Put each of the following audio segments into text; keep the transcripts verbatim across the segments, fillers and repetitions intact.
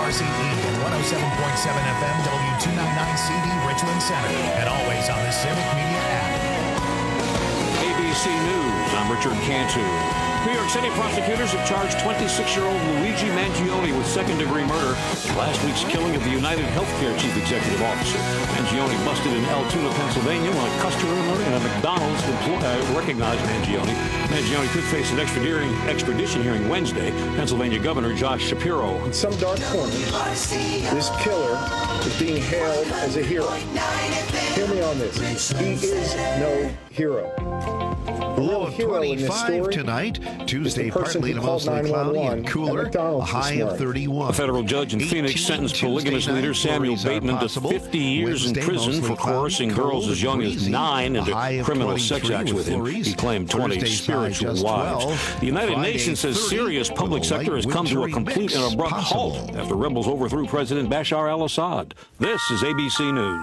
R C E and one oh seven point seven F M W two ninety-nine C D Richland Center, and always on the Civic Media app. A B C News, I'm Richard Cantu. New York City prosecutors have charged twenty-six-year-old Luigi Mangione with second-degree murder in last week's killing of the United Healthcare chief executive officer. Mangione busted in Altoona, Pennsylvania, when a customer in a McDonald's employ- uh, recognized Mangione. Mangione could face an extradition, extradition hearing Wednesday. Pennsylvania Governor Josh Shapiro. In some dark corners, this killer is being hailed as a hero. Hear me on this. He is no hero. The low of twenty-five tonight. Tuesday, partly to mostly cloudy and cooler. A high of thirty-one. A federal judge in Phoenix sentenced polygamous leader Samuel Bateman to fifty years in prison for coercing girls as young as nine into criminal sex acts with him. He claimed twenty spiritual wives. The United Nations says Syria's public sector has come to a complete and abrupt halt after rebels overthrew President Bashar al-Assad. This is A B C News.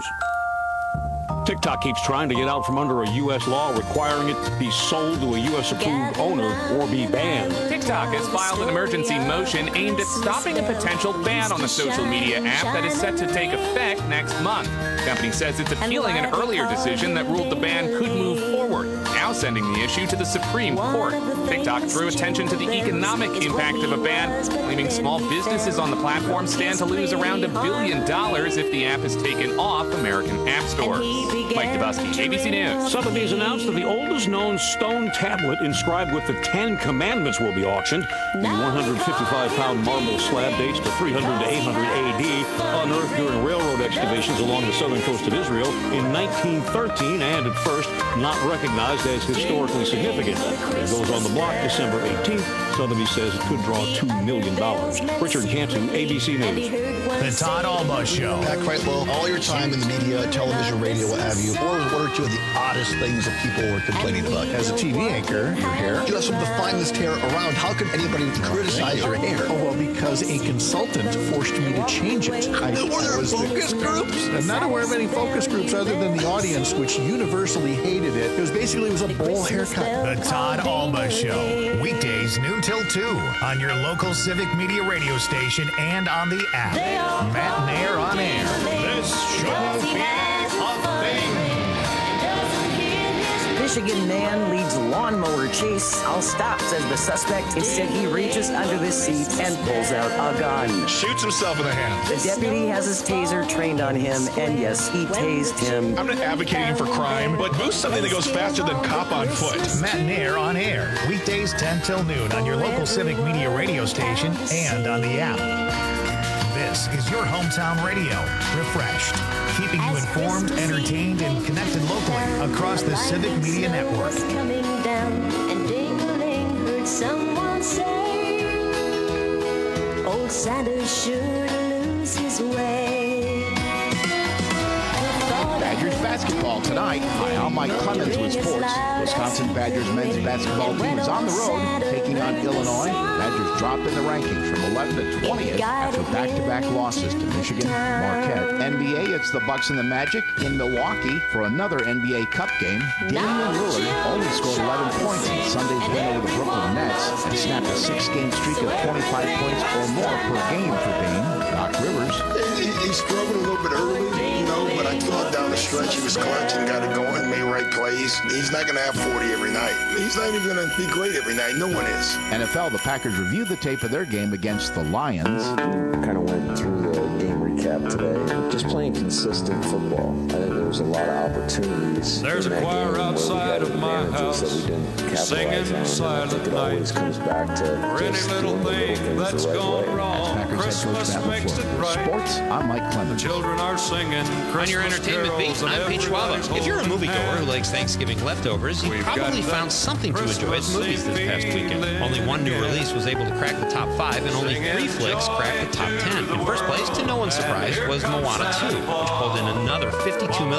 TikTok keeps trying to get out from under a U S law requiring it to be sold to a U S-approved owner or be banned. TikTok has filed an emergency motion aimed at stopping a potential ban on the social media app that is set to take effect next month. The company says it's appealing an earlier decision that ruled the ban could move forward, now sending the issue to the Supreme Court. TikTok drew attention to the economic impact of a ban, claiming small businesses on the platform stand to lose around a billion dollars if the app is taken off American app stores. Mike Dubusky, A B C News. Sotheby's announced that the oldest known stone tablet inscribed with the Ten Commandments will be auctioned. The one hundred fifty-five pound marble slab dates to three hundred to eight hundred A D, unearthed during railroad excavations along the southern coast of Israel in nineteen thirteen, and at first not recognized as historically significant. It goes on the block December eighteenth. Sotheby's says it could draw two million dollars. Richard Cantu, A B C News. The Todd Alba Show. Back quite low. All your time in the media, television, radio, what have you. Or one or two of the oddest things that people were complaining about. As a T V anchor, your hair. You have some of the finest hair around. How can anybody criticize your hair? Oh, well, because a consultant forced me to change it. I, were there focus the, groups? I'm not aware of any focus groups other than the audience, which universally hated it. It was basically it was a bowl haircut. The Todd Alba Show. Weekdays noon till two on your local Civic Media radio station and on the app. Matt and Air on air. This should be a thing. Michigan man leads lawnmower chase. I'll stop, says the suspect. Instead, he reaches under the seat and pulls out a gun. Shoots himself in the hand. The deputy has his taser trained on him, and yes, he tased him. I'm not advocating for crime, but boost something that goes faster than cop on foot. Matt and Air on air. Weekdays ten till noon on your local Civic Media radio station and on the app. This is your hometown radio, refreshed, keeping you informed, entertained, and connected locally across the Civic Media Network. Coming down and dingling, heard someone say, old Santa sure to lose his way. Badgers basketball tonight. Hi, I'm Mike Clemens with sports. Wisconsin Badgers men's basketball team is on the road taking on Illinois. Badgers dropped in the rankings from eleventh to twentieth after back-to-back losses to Michigan, Marquette. N B A, it's the Bucks and the Magic in Milwaukee for another N B A Cup game. Damian Lillard only scored eleven points in Sunday's win over the Brooklyn Nets and snapped a six-game streak of twenty-five points or more per game for Dame. Doc Rivers. He, he struggled a little bit early, you know, but I thought down the stretch he was clutch and got it going, made right plays. He's not going to have forty every night. He's not even going to be great every night. No one is. N F L, the Packers reviewed the tape of their game against the Lions. Kind of went through the game recap today. Just playing consistent football. I think there was a lot of opportunities. There's a choir outside of my house singing Silent Night. It always comes back to for any little thing that's gone wrong. Christmas makes it right. Sports, I'm Mike Clemens. The children are singing Christmas On your entertainment beat, I'm Pete Schwaba. If you're a moviegoer who likes Thanksgiving leftovers, you probably found something to enjoy at the movies this past weekend. Only one new release was able to crack the top five, and only three flicks cracked the top ten. In first place, to no one's surprise, was Moana two, which pulled in another fifty-two million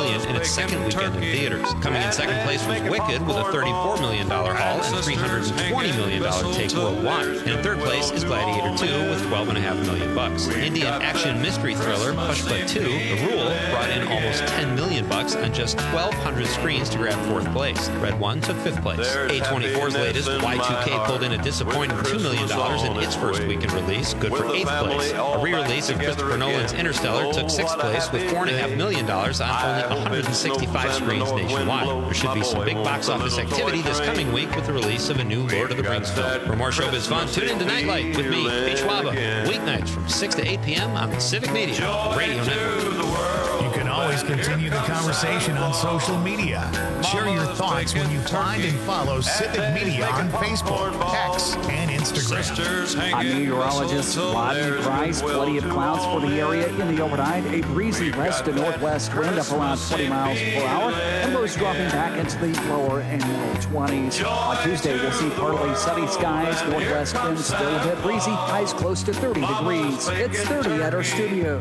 million dollars in its second weekend in theaters. Coming in second place was Wicked with a thirty-four million dollars haul and three hundred twenty million dollars take worldwide. And in third place is Gladiator two with twelve point five million dollars bucks. Indian action mystery thriller Pushpa two, The Rule, brought in almost ten million bucks on just twelve hundred screens to grab fourth place. Red one took fifth place. A twenty-four's latest, Y two K, pulled in a disappointing two million dollars in its first weekend release, good for eighth place. A re-release of Christopher Nolan's Interstellar took sixth place with four point five million dollars on only one hundred sixty-five screens nationwide. There should be some big box office activity this coming week with the release of a new Lord of the Rings film. For more showbiz fun, tune in to Nightlight with me, H. Waba, weeknights from six to eight p.m. on the Civic Media Radio Network. You can always continue the conversation on social media. Share your thoughts when you find and follow Civic Media on Facebook, X, and Instagram. I'm meteorologist Rodney Price. Plenty of clouds for the area in the overnight. A breezy west to northwest wind up around twenty miles per hour, and lows dropping back into the lower and middle twenties. On Tuesday, we'll see partly sunny skies. Northwest winds still a bit breezy. Highs close to thirty degrees. It's thirty at our studios.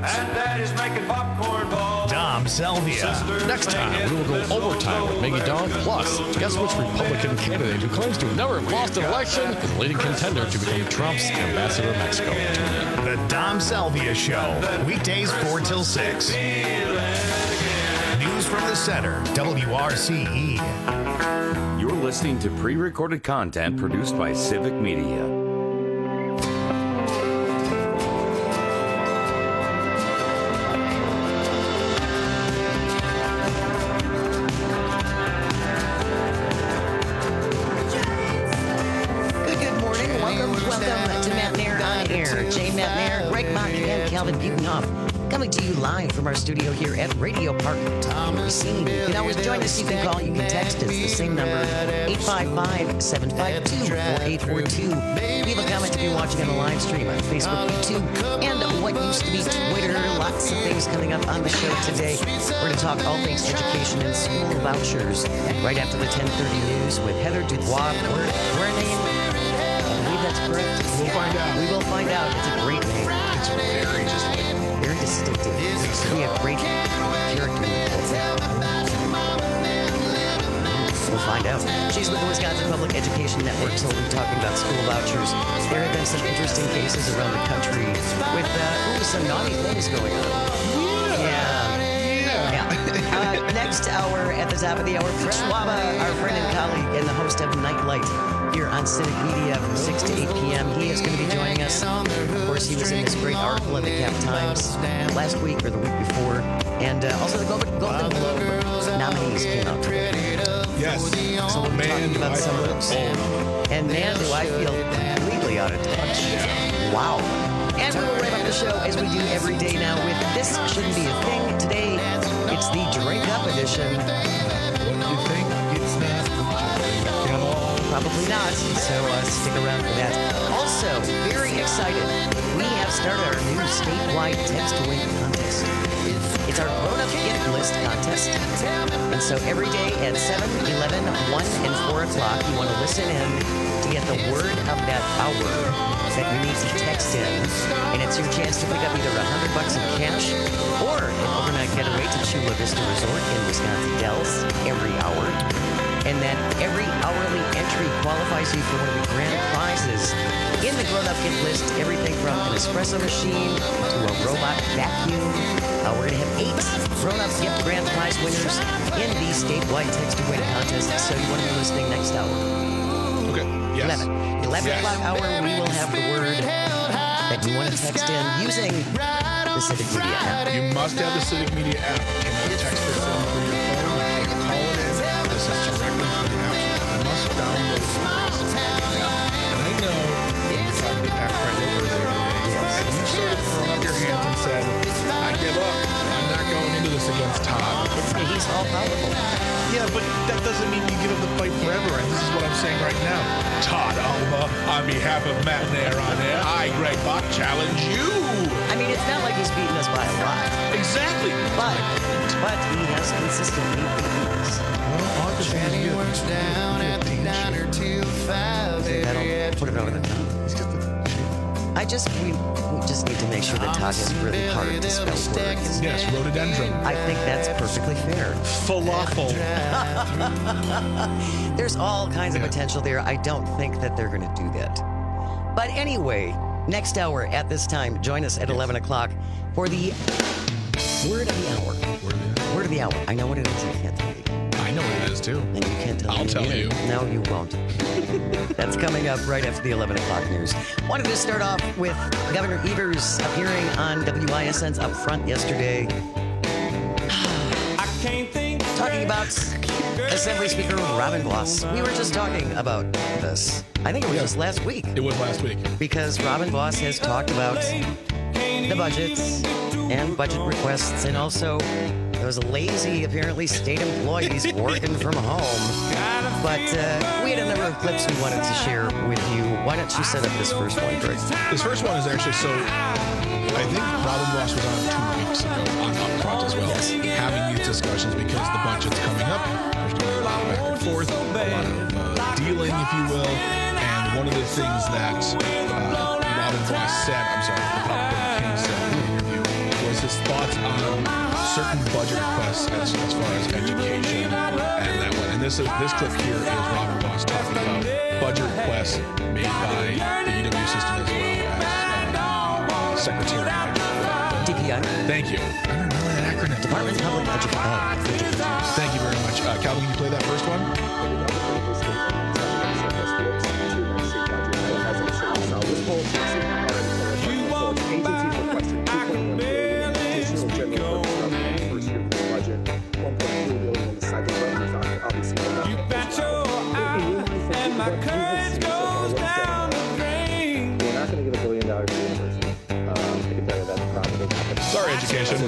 Dom Selvia. Next time, we will go overtime with Maggie Dawn. Plus, guess which Republican candidate who claims to have never lost an election is the leading contender to become Trump's ambassador to Mexico. The Dom Selvia Show. Weekdays four till six. News from the center. W R C E. You're listening to pre-recorded content produced by Civic Media. Calvin Butenhoff, coming to you live from our studio here at Radio Park in Racine. You can always join us. You can call, you can text us. The same number, eight five five, seven five two, four eight four two. Leave a comment if you're watching on the live stream on Facebook, YouTube, and what used to be Twitter. Lots of things coming up on the show today. We're going to talk all things education and school vouchers right after the ten thirty news with Heather Dubois. Her, her name, I believe that's correct. We'll find out. We will find out. It's a great name. It's very just like very distinctive. It's be a great character. We'll find out. She's with the Wisconsin Public Education Network, so we'll be talking about school vouchers. There have been some interesting cases around the country with uh, ooh, some naughty things going on. Yeah. Yeah. yeah. uh, next hour, at the top of the hour, Chris Waba, our friend and colleague and the host of Nightlight here on Civic Media from six to eight p.m. He is going to be joining us. Of course, he was in this great article in the Cap Times last week or the week before. And uh, also the Golden, Golden Globe nominees came out today. Yes. So we'll be talking about some of those. And man, do I feel completely out of touch. Wow. And we will wrap up the show as we do every day now with This Shouldn't Be a Thing. Today, it's the Drink Up edition. You think it's not? Probably not, so uh, stick around for that. Also, very excited, we have started our new statewide text-to-win contest. It's our grown-up gift list contest. And so every day at seven, eleven, one, and four o'clock, you want to listen in to get the word of that hour that you need to text in. And it's your chance to pick up either one hundred bucks in cash or an overnight getaway to Chula Vista Resort in Wisconsin Dells every hour. And then every hourly entry qualifies you for one of the grand prizes in the grown-up gift list. Everything from an espresso machine to a robot vacuum. Uh, we're going to have eight grown-up gift grand prize winners in the statewide text-to-win contest. So you want to be listening next hour. Okay. Yes. eleven. eleven yes. o'clock hour, we will have the word that you want to text in using the Civic Media app. You must have the Civic Media app. You cannot text this in through your phone. You can't call it in. This is directly from the app. You must download it. And I know if I'm the app right over there today, and you sort of thrown up your hands and said, I give up. I'm not going into this against Todd. It's, he's all powerful. Yeah, but that doesn't mean you give up the fight forever, and this is what I'm saying right now. Todd Alba, on behalf of Matt Nair on air, I, Greg Bach, challenge you. I mean, it's not like he's beaten us by a lot. Exactly. But, but he has consistently beaten us. Well, August is down at the diner too fast. That'll put it over the top. I just we, we just need to make sure that Todd has really hard to spell words. Yes, rhododendron. I think that's perfectly fair. Falafel. There's all kinds of potential there. I don't think that they're going to do that. But anyway, next hour at this time, join us at eleven o'clock for the word of the hour. Word of the hour. Word of the hour. I know what it is. I can't tell you. I know what it is too. And you can't tell I'll me. tell either. you. No, you won't. That's coming up right after the eleven o'clock news. Wanted to start off with Governor Evers appearing on W I S N's Up Front yesterday. Talking about Assembly Speaker Robin Vos. We were just talking about this. I think it was Yeah. just last week. It was last week. Because Robin Vos has talked about the budgets and budget requests, and also those lazy, apparently, state employees working from home. But uh, we had a number of clips we wanted to share with you. Why don't you set up this first one, Greg? This first one is actually so. I think Robin Vos was on two weeks ago on Upfront as well, having these discussions because the budget's coming up. There's going to be a lot of back and forth, a lot of uh, dealing, if you will. And one of the things that uh, Robin Vos said, I'm sorry, the Republican King said in the interview, was his thoughts on certain budget requests as, as far as education and that one. And this is, this clip here is Robin Vos talking about budget requests made by the U W system as well as uh, Secretary D P I. Thank you. I don't know that acronym. Department of Public Education. Thank you very much. Uh, Calvin, can you play that first one? Sorry, education.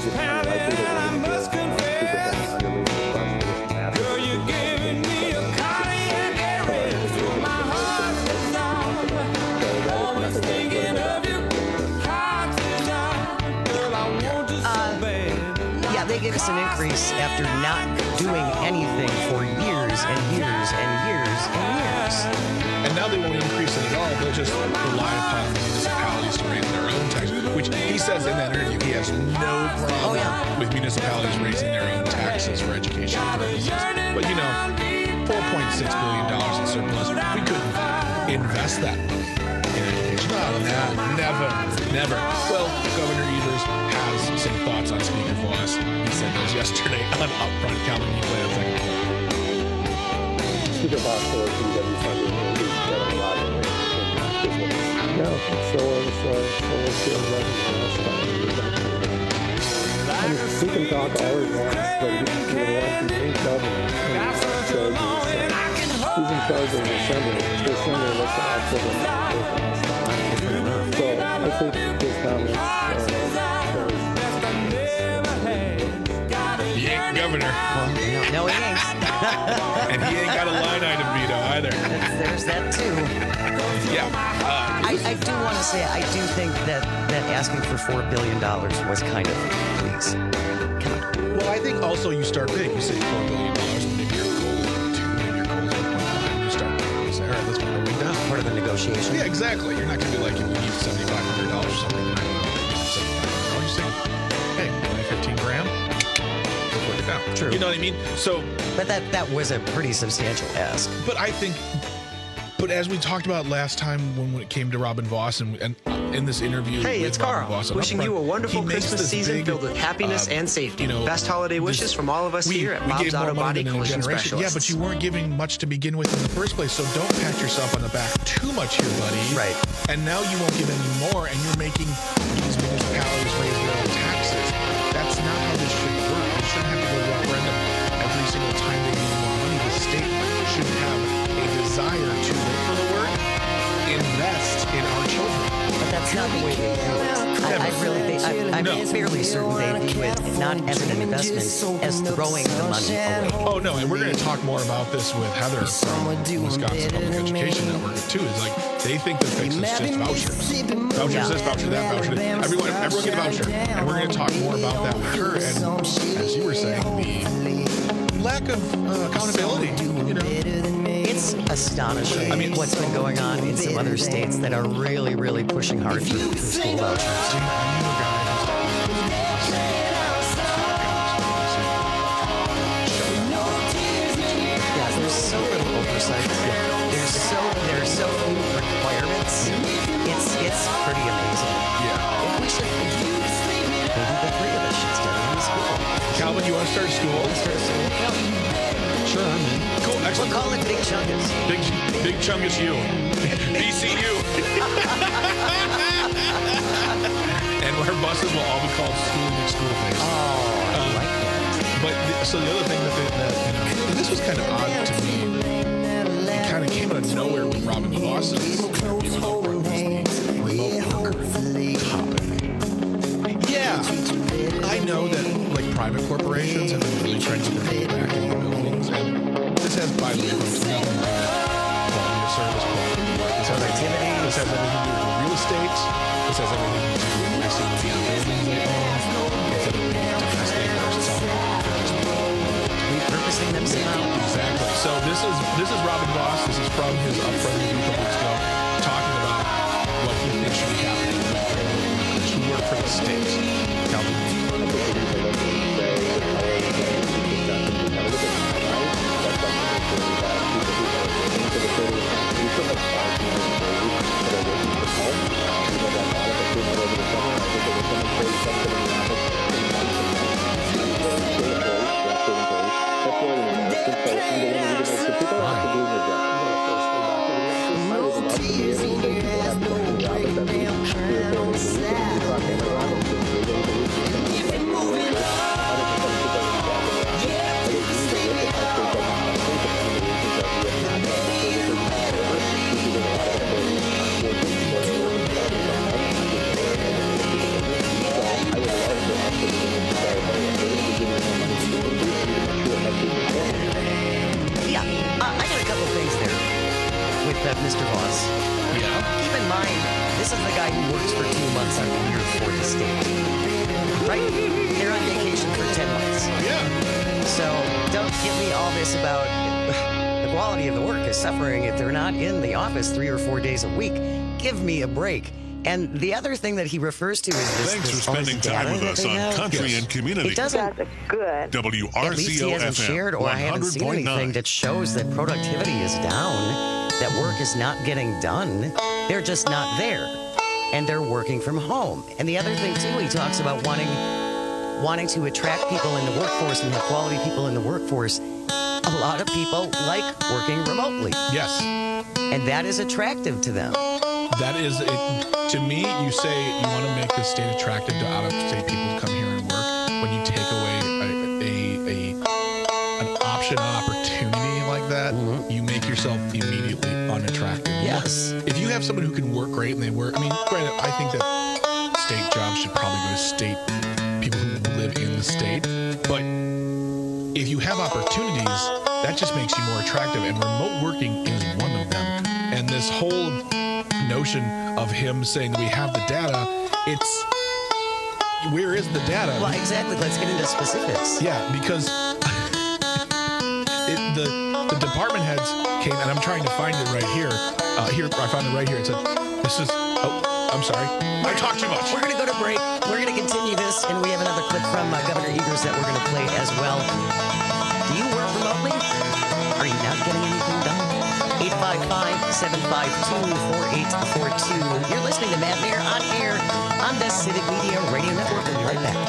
Yeah, they gave us an increase after not doing anything for years and years and years and years. And now they won't increase it at all. They'll just rely upon the municipalities to raise their own taxes, which he says in that interview he has no problem Oh, yeah. with municipalities raising their own taxes for education purposes. But you know, four point six billion dollars in surplus, we couldn't invest that money in education. No, no, never, never. Well, Governor Evers has some thoughts on Speaker Vos. He said those yesterday on Upfront. Calvin, you play that second clip. Speaker Vos for D W funding is getting a lot of business. No, so is uh, so is field revenue. I mean, we can talk all we want, but we, we want the main governor in charge of the Senate. Who's in charge of the Assembly? The Assembly looks after the So I think this comment uh, He ain't governor. No, he ain't. And he ain't got a line item veto either. There's that too. Yeah. Uh, I, I do want to say I do think that, that asking for four billion dollars was kind of please. Come on. Well, I think also you start big. You say four billion dollars, and maybe your goal is two, maybe your goal is one point five. You start big. You say, all right, let's bring it down. Part of the negotiation. Yeah, exactly. You're not going to be like, if you need seventy-five hundred dollars or something, you're not going to seventy-five hundred dollars. You say, hey, only fifteen grand? Let's work it out. True. You know what I mean? So, But that, that was a pretty substantial ask. but I think, but as we talked about last time when, when it came to Robin Vos and, and in this interview, Hey, with it's Robin Carl. Vos on Wishing Upfront, you a wonderful he makes Christmas this season big, filled with happiness uh, and safety. You know, Best holiday wishes this- from all of us we, here at we Bob's gave more Auto money Body than a Collision generation. Specialists. Yeah, but you weren't giving much to begin with in the first place, so don't pat yourself on the back too much here, buddy. Right. And now you won't give any more, and you're making these municipalities raise their own taxes. That's not how this should work. It shouldn't have to go to referendum every single time they need more money. The state should have a desire to, look for the word, invest in our children. But that's not the way they do it. I, I really think, I, I'm No. fairly certain they view it not as an investment, as throwing the money away. Oh, no, and we're going to talk more about this with Heather from Wisconsin Public Education Network, too. It's like, they think the fix is just vouchers. Vouchers this, voucher that, voucher that. Everyone, everyone get a voucher. And we're going to talk more about that with her. And as you were saying, the lack of uh, accountability, you know. It's It's astonishing. I mean, what's been going on in some other states that are really, really pushing hard for, for school vouchers. Yeah, there's so little oversight. There's so there's so few requirements. It's it's pretty amazing. Yeah. If we should, maybe the three of us should study in school. Calvin, you want to start school? Start school. Yeah. Sure, I'm in. Cool, excellent. We'll call it Big Chungus. Big, Big Chungus U. B C U. And our buses will all be called School Next School Days. Oh, I um, like that. But the, so the other thing that, they, that you know, and this was kind of odd to me. It kind of came out of nowhere with Robin Voss's interview with Oprah was the remote worker topic. Yeah, I know that like private corporations have been really trying to get people back in the buildings, and this has, by the way, nothing to do with quality of service, quality of work. This has activity. This has everything to do with real estate. This has everything to do with actually the buildings they own. Instead of domestic or something. Repurposing them somehow. Exactly. So this is this is Robin Voss. This is from his upfront review a couple weeks ago, talking about what he thinks should be happening with workers who work for the state. Calvin. Yeah, uh, I got a couple things there with uh, Mister Voss. Yeah. Keep in mind, this is the guy who works for two months out of the year for the state. Right? They're on vacation for ten months. Yeah. So don't give me all this about the quality of the work is suffering if they're not in the office three or four days a week. Give me a break. And the other thing that he refers to is this. Thanks this for spending time with us on have. Country Yes. and Community. It doesn't. Good. W R At least C O he hasn't F M shared, or I haven't seen anything that shows that productivity is down, that work is not getting done. They're just not there, and they're working from home. And the other thing too, he talks about wanting wanting to attract people in the workforce and have quality people in the workforce. A lot of people like working remotely. Yes. And that is attractive to them. That is, it, to me, you say you want to make the state attractive to out-of-state people to come here and work. When you take away a, a, a an option, an opportunity like that, mm-hmm. you make yourself immediately unattractive. Yes. If you have someone who can work great and they work, I mean, granted, I think that state jobs should probably go to state people who live in the state. But if you have opportunities, that just makes you more attractive. And remote working is one of them. And this whole notion of him saying that we have the data, it's where is the data? Well, exactly. Let's get into specifics. Yeah, because it, the the department heads came, and I'm trying to find it right here. Uh, here, I found it right here. It said, "This is." Oh, I'm sorry. I talk too much. We're going to go to break. We're going to continue this, and we have another clip from uh, Governor Egers that we're going to play as well. Do you work remotely? Are you not getting anything done? eight five five, seven five two, four eight four two. You're listening to Matt Mayer on air on the Civic Media Radio Network. We'll be right back.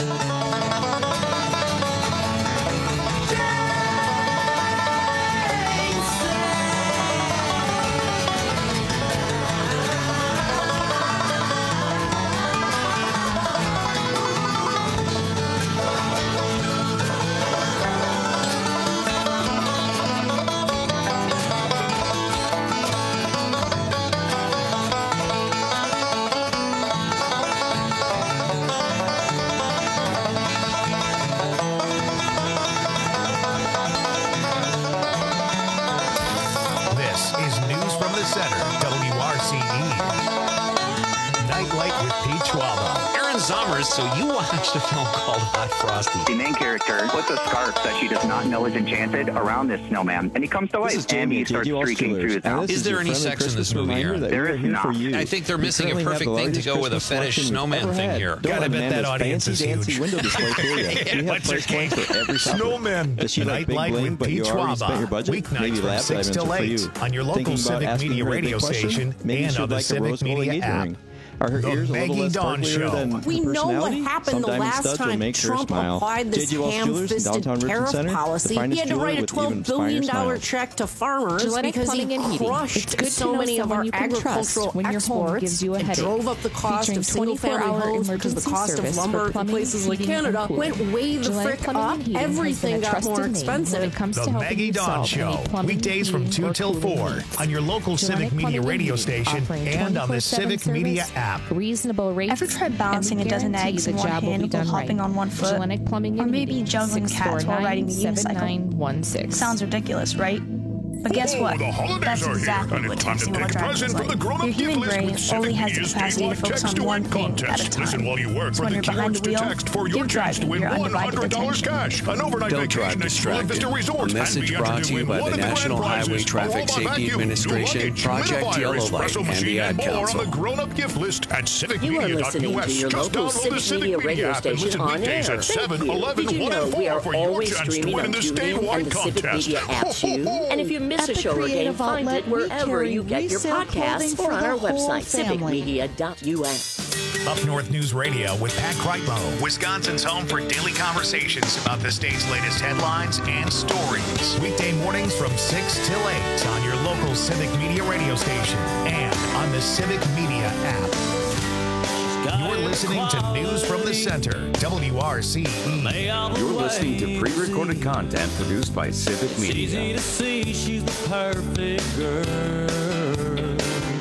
Zommers, so you watched a film called Hot Frosty. The main character puts a scarf that she does not know is enchanted around this snowman, and he comes to life, and he starts streaking through his house. Is there any sex in this movie, Aaron? There is not. I think they're missing a perfect thing to go with a fetish snowman thing here. Gotta bet that audience is huge. Window display for you. We have price points for every Snowman. Does she like big bling, but you already spent your budget? Weeknights from six till eight on your local Civic Media radio station and on the Civic Media app. Are her ears a little less sparklier than We know what happened the last time Trump applied this ham-fisted tariff policy. He had to write a twelve billion dollars check to farmers because he crushed so many of our agricultural exports and drove up the cost of single-family homes because the cost of lumber in places like Canada went way the frick up. Everything got more expensive. The Maggie Dawn Show, weekdays from two till four on your local Civic Media radio station and on the Civic Media app. Reasonable rates. Ever tried balancing a dozen eggs in one hand while hopping right. on one foot? Gellenic Plumbing or and maybe juggling cats while riding a unicycle? Sounds ridiculous, right? But guess Oh, what? the holidays That's are exactly here, and what it's time tasting to while pick a driving present is from the like. grown-up Your gift human list brain with only has the Civic capacity to Media's focus on statewide one text thing to win at a contest. time. Listen while you work So for when the you're behind keywords the to wheel, text for give your chance to driving win your one undivided hundred dollars attention. cash. An overnight Don't drive vacation at Chula Vista distracted. Resort. A message brought to you by the National Highway Traffic Safety Administration, Project Yellow Light, and the Ad Council. On the grown-up gift list at civic media dot You are listening U S. to your Just local download the Civic Civic Media Media radio app and station listen on weekdays air. at Thank seven, you. eleven, Did you one, know and we four are for your always chance to streaming win on in the TuneIn statewide and the Civic contest. Media app too? And if you miss At a the show again, Creative find Outlet, it we wherever carry you get your resale podcasts clothing or for on the our whole website, civic family. media dot U S. Up North News Radio with Pat Kreitlow, Wisconsin's home for daily conversations about the state's latest headlines and stories. Weekday mornings from six till eight on your local Civic Media radio station and on the Civic Media app. You're listening to News from the Center, W R C E. You're listening to pre-recorded content produced by Civic Media. It's easy to see she's the perfect girl.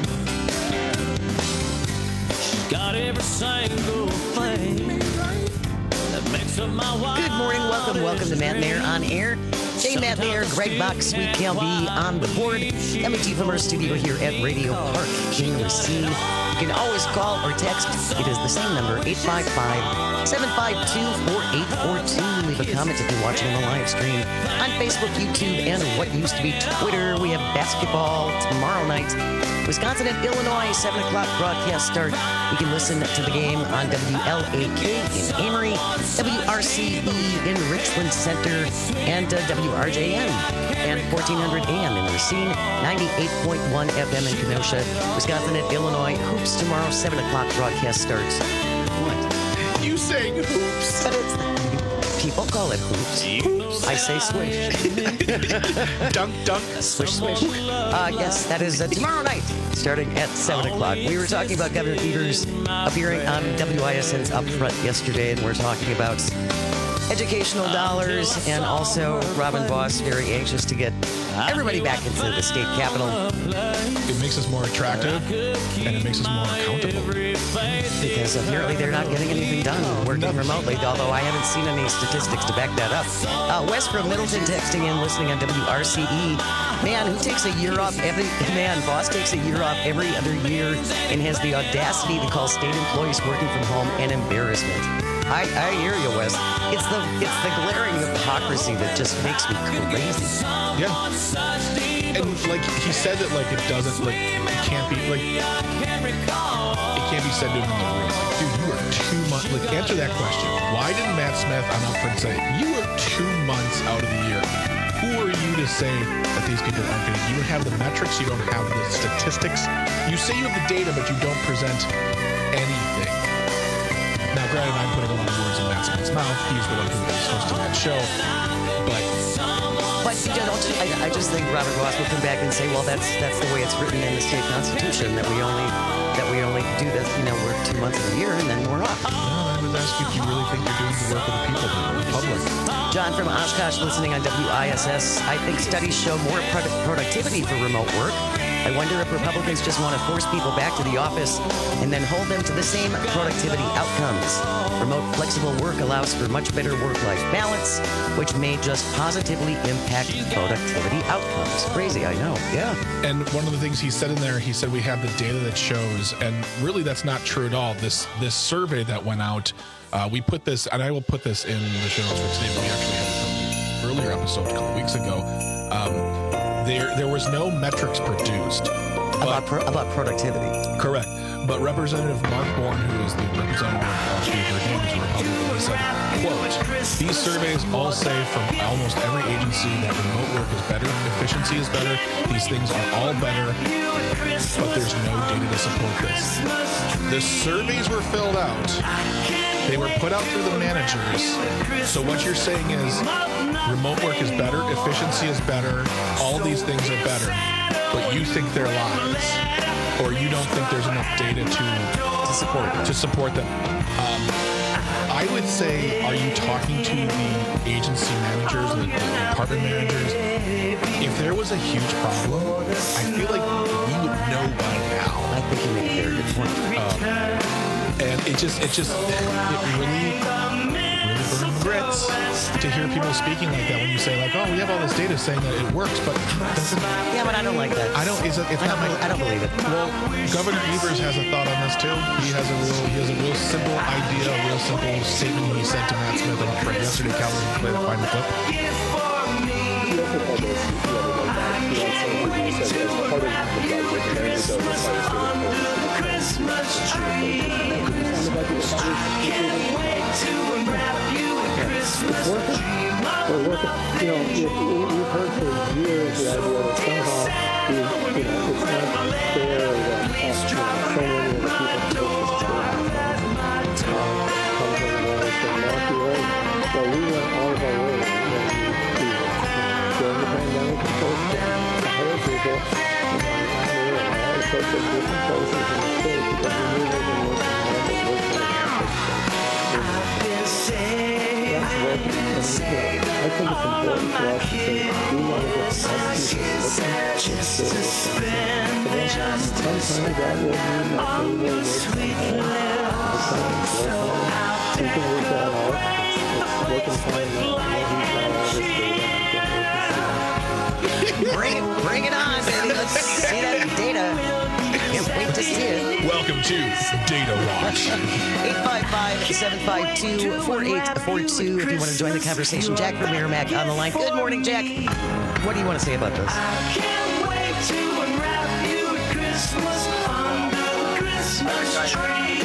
She's got every single thing that makes up my wife. Good morning, welcome, welcome to Matt Mayer on Air. Jay Matt Mayer, Greg Buck, Sweet Kelby on the board. Coming to you from our studio here at Radio Park in Racine. You can always call or text. It is the same number, eight five five, seven five two, four eight four two. Leave a comment if you're watching on the live stream on Facebook, YouTube, and what used to be Twitter. We have basketball tomorrow night. Wisconsin and Illinois, seven o'clock broadcast start. You can listen to the game on W L A K in Amory, W R C E in Richland Center, and uh, W R J N and fourteen hundred A M in Racine, ninety-eight point one F M in Kenosha. Wisconsin and Illinois, hoops tomorrow, seven o'clock broadcast starts. What? You saying hoops? But it's, people call it hoops. Hoops. I say swish. Dunk, dunk. Swish, swish. Uh, yes, that is uh, tomorrow night, starting at seven o'clock. We were talking about Governor Evers appearing on W I S N's Upfront yesterday, and we're talking about educational dollars, and also Robin Voss very anxious to get everybody back into the state capitol. It makes us more attractive, and it makes us more accountable. Because apparently they're not getting anything done working remotely, although I haven't seen any statistics to back that up. Uh, Wes from Middleton texting in, listening on W R C E. Man, who takes a year off every... Man, Voss takes a year off every other year and has the audacity to call state employees working from home an embarrassment. I, I hear you, Wes. It's the it's the glaring hypocrisy that just makes me crazy. Yeah. And like he said that like it doesn't like it can't be like it can't be said to him in the room. Like, dude, you are two months. Like, answer that question. Why didn't Matt Smith on Upfront say you are two months out of the year? Who are you to say that these people aren't going to? You don't have the metrics. You don't have the statistics. You say you have the data, but you don't present anything. Now, granted, I'm putting a lot of words in Matt Smith's mouth. He's the one who is hosting that show. But But you don't. I, I just think Robert Voss will come back and say, "Well, that's that's the way it's written in the state constitution that we only that we only do this. You know, we're two months of the year and then we're off." No, I would ask you if you really think you're doing the work of the people, the public. John from Oshkosh listening on W I S S. I think studies show more product productivity for remote work. I wonder if Republicans just want to force people back to the office and then hold them to the same productivity outcomes. Remote flexible work allows for much better work-life balance, which may just positively impact productivity outcomes. Crazy, I know. Yeah. And one of the things he said in there, he said we have the data that shows, and really that's not true at all. This this survey that went out, uh, we put this, and I will put this in the show notes for today, but we actually had it from the earlier episode a couple weeks ago. Um, there there was no metrics produced. About, pro- about productivity. Correct. But Representative Mark Bourne, who is the representative of Beaver Dam, is a Republican, he said, quote, these surveys all say from almost every agency that remote work is better, efficiency is better, these things are all better, but there's no data to support this. The surveys were filled out. They were put out through the managers. So what you're saying is remote work is better, efficiency is better, all these things are better, but you think they're lies, or you don't think there's enough data to to support to support them. Um, I would say, are you talking to the agency managers, the, the department managers? If there was a huge problem, I feel like we would know by now. I think you make a very good point. Um, and it just, it just, it really, really burns grits to hear people speaking like that when you say like, oh, we have all this data saying that it works, but it doesn't. Yeah, but I don't like that. I don't. It's, it's I not. don't, My, I don't believe it. Well, Governor Evers has a thought on this too. He has a real, he has a real simple idea, a real simple statement he said to Matt Smith on Fred yesterday. Calvin, can play the find the clip. He also had this the other day back. He had something he said as part of the budget, the manager does the highest It's working. We're working. You know, if, we've heard for years the idea that somehow, we, you know, it's not fair that uh, you know, so many of the people who take this trip uh, come from the West and not the way. Well, we went all of our way when we, we you know, during the pandemic, of course, to hire people. You know, we were in all sorts of different places in the state because we knew they were working hard, but working hard. That's working. And, you know, I think it's important for us to say we want to get some people looking to sometimes that will mean that they will work from home. Sometimes work home. We can work that out. It's working fine now. He's got all this data. Bring it, bring it on, baby. Let's see that data. Can't wait to see it. Welcome to Data Watch. eight five five, seven five two, four eight four two if you want to join the conversation. Jack from Merrimack on the line. Good morning, Jack. What do you want to say about this? I can't wait to unwrap you at Christmas under the Christmas tree.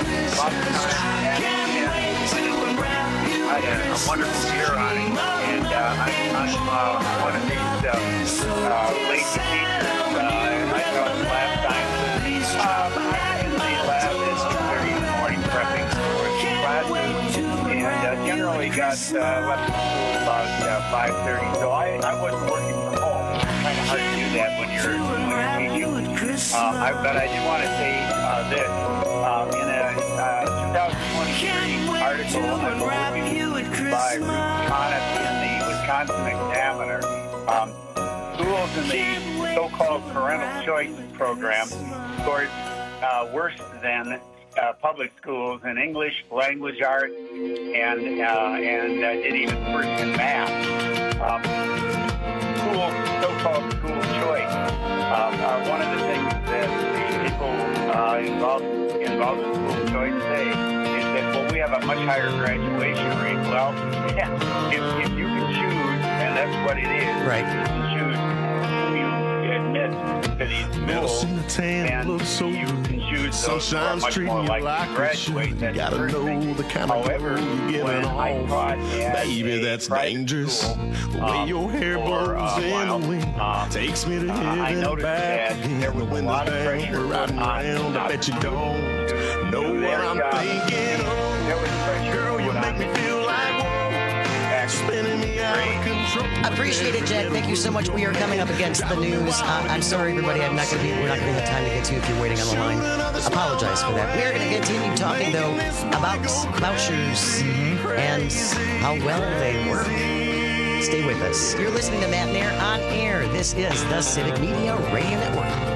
I can't wait to unwrap you. I had a wonderful year on it, and uh, I'm, I'm uh, one of these uh, uh, late teachers. Uh, I taught the last time. Um, I'm in the lab at two thirty in the morning prepping for classes, and uh, generally got uh, left school about uh, five thirty. So I, I wasn't working from home. It's kind of hard to do that when you're, when you're teaching. Uh, I, but I did want to say uh, this. Um, in a uh, twenty twenty-three article by Ruth Conniff in the Wisconsin Examiner, um, schools in the so-called parental choice program scored uh, worse than uh, public schools in English, language arts, and uh, and uh, did even worse in math. Um, school, so-called school choice, um, are one of the things that the people uh, involved involved in school choice say is that, well, we have a much higher graduation rate. Well, yeah, if, if you can choose, and that's what it is, right? You can choose who you admit to these schools, and you can choose those who are much more likely to graduate. That's the first thing. However, when I taught at baby, that's dangerous. The way um, your hair for, blows uh, in the while, wind um, takes me to uh, heaven I and noticed back that again. there was When a lot of the pressure we're riding on around, I bet you don't know what their I'm job. thinking of. There was pressure Girl, you put make on me the feel like spinning me out of control. Appreciate it, Jack. Thank you so much. We are coming up against the news. Uh, I'm sorry, everybody. I'm not going to be. We're not going to have time to get to you if you're waiting on the line. Apologize for that. We are going to continue talking though about vouchers and how well they work. Stay with us. You're listening to Matt Nair on air. This is the Civic Media Radio Network.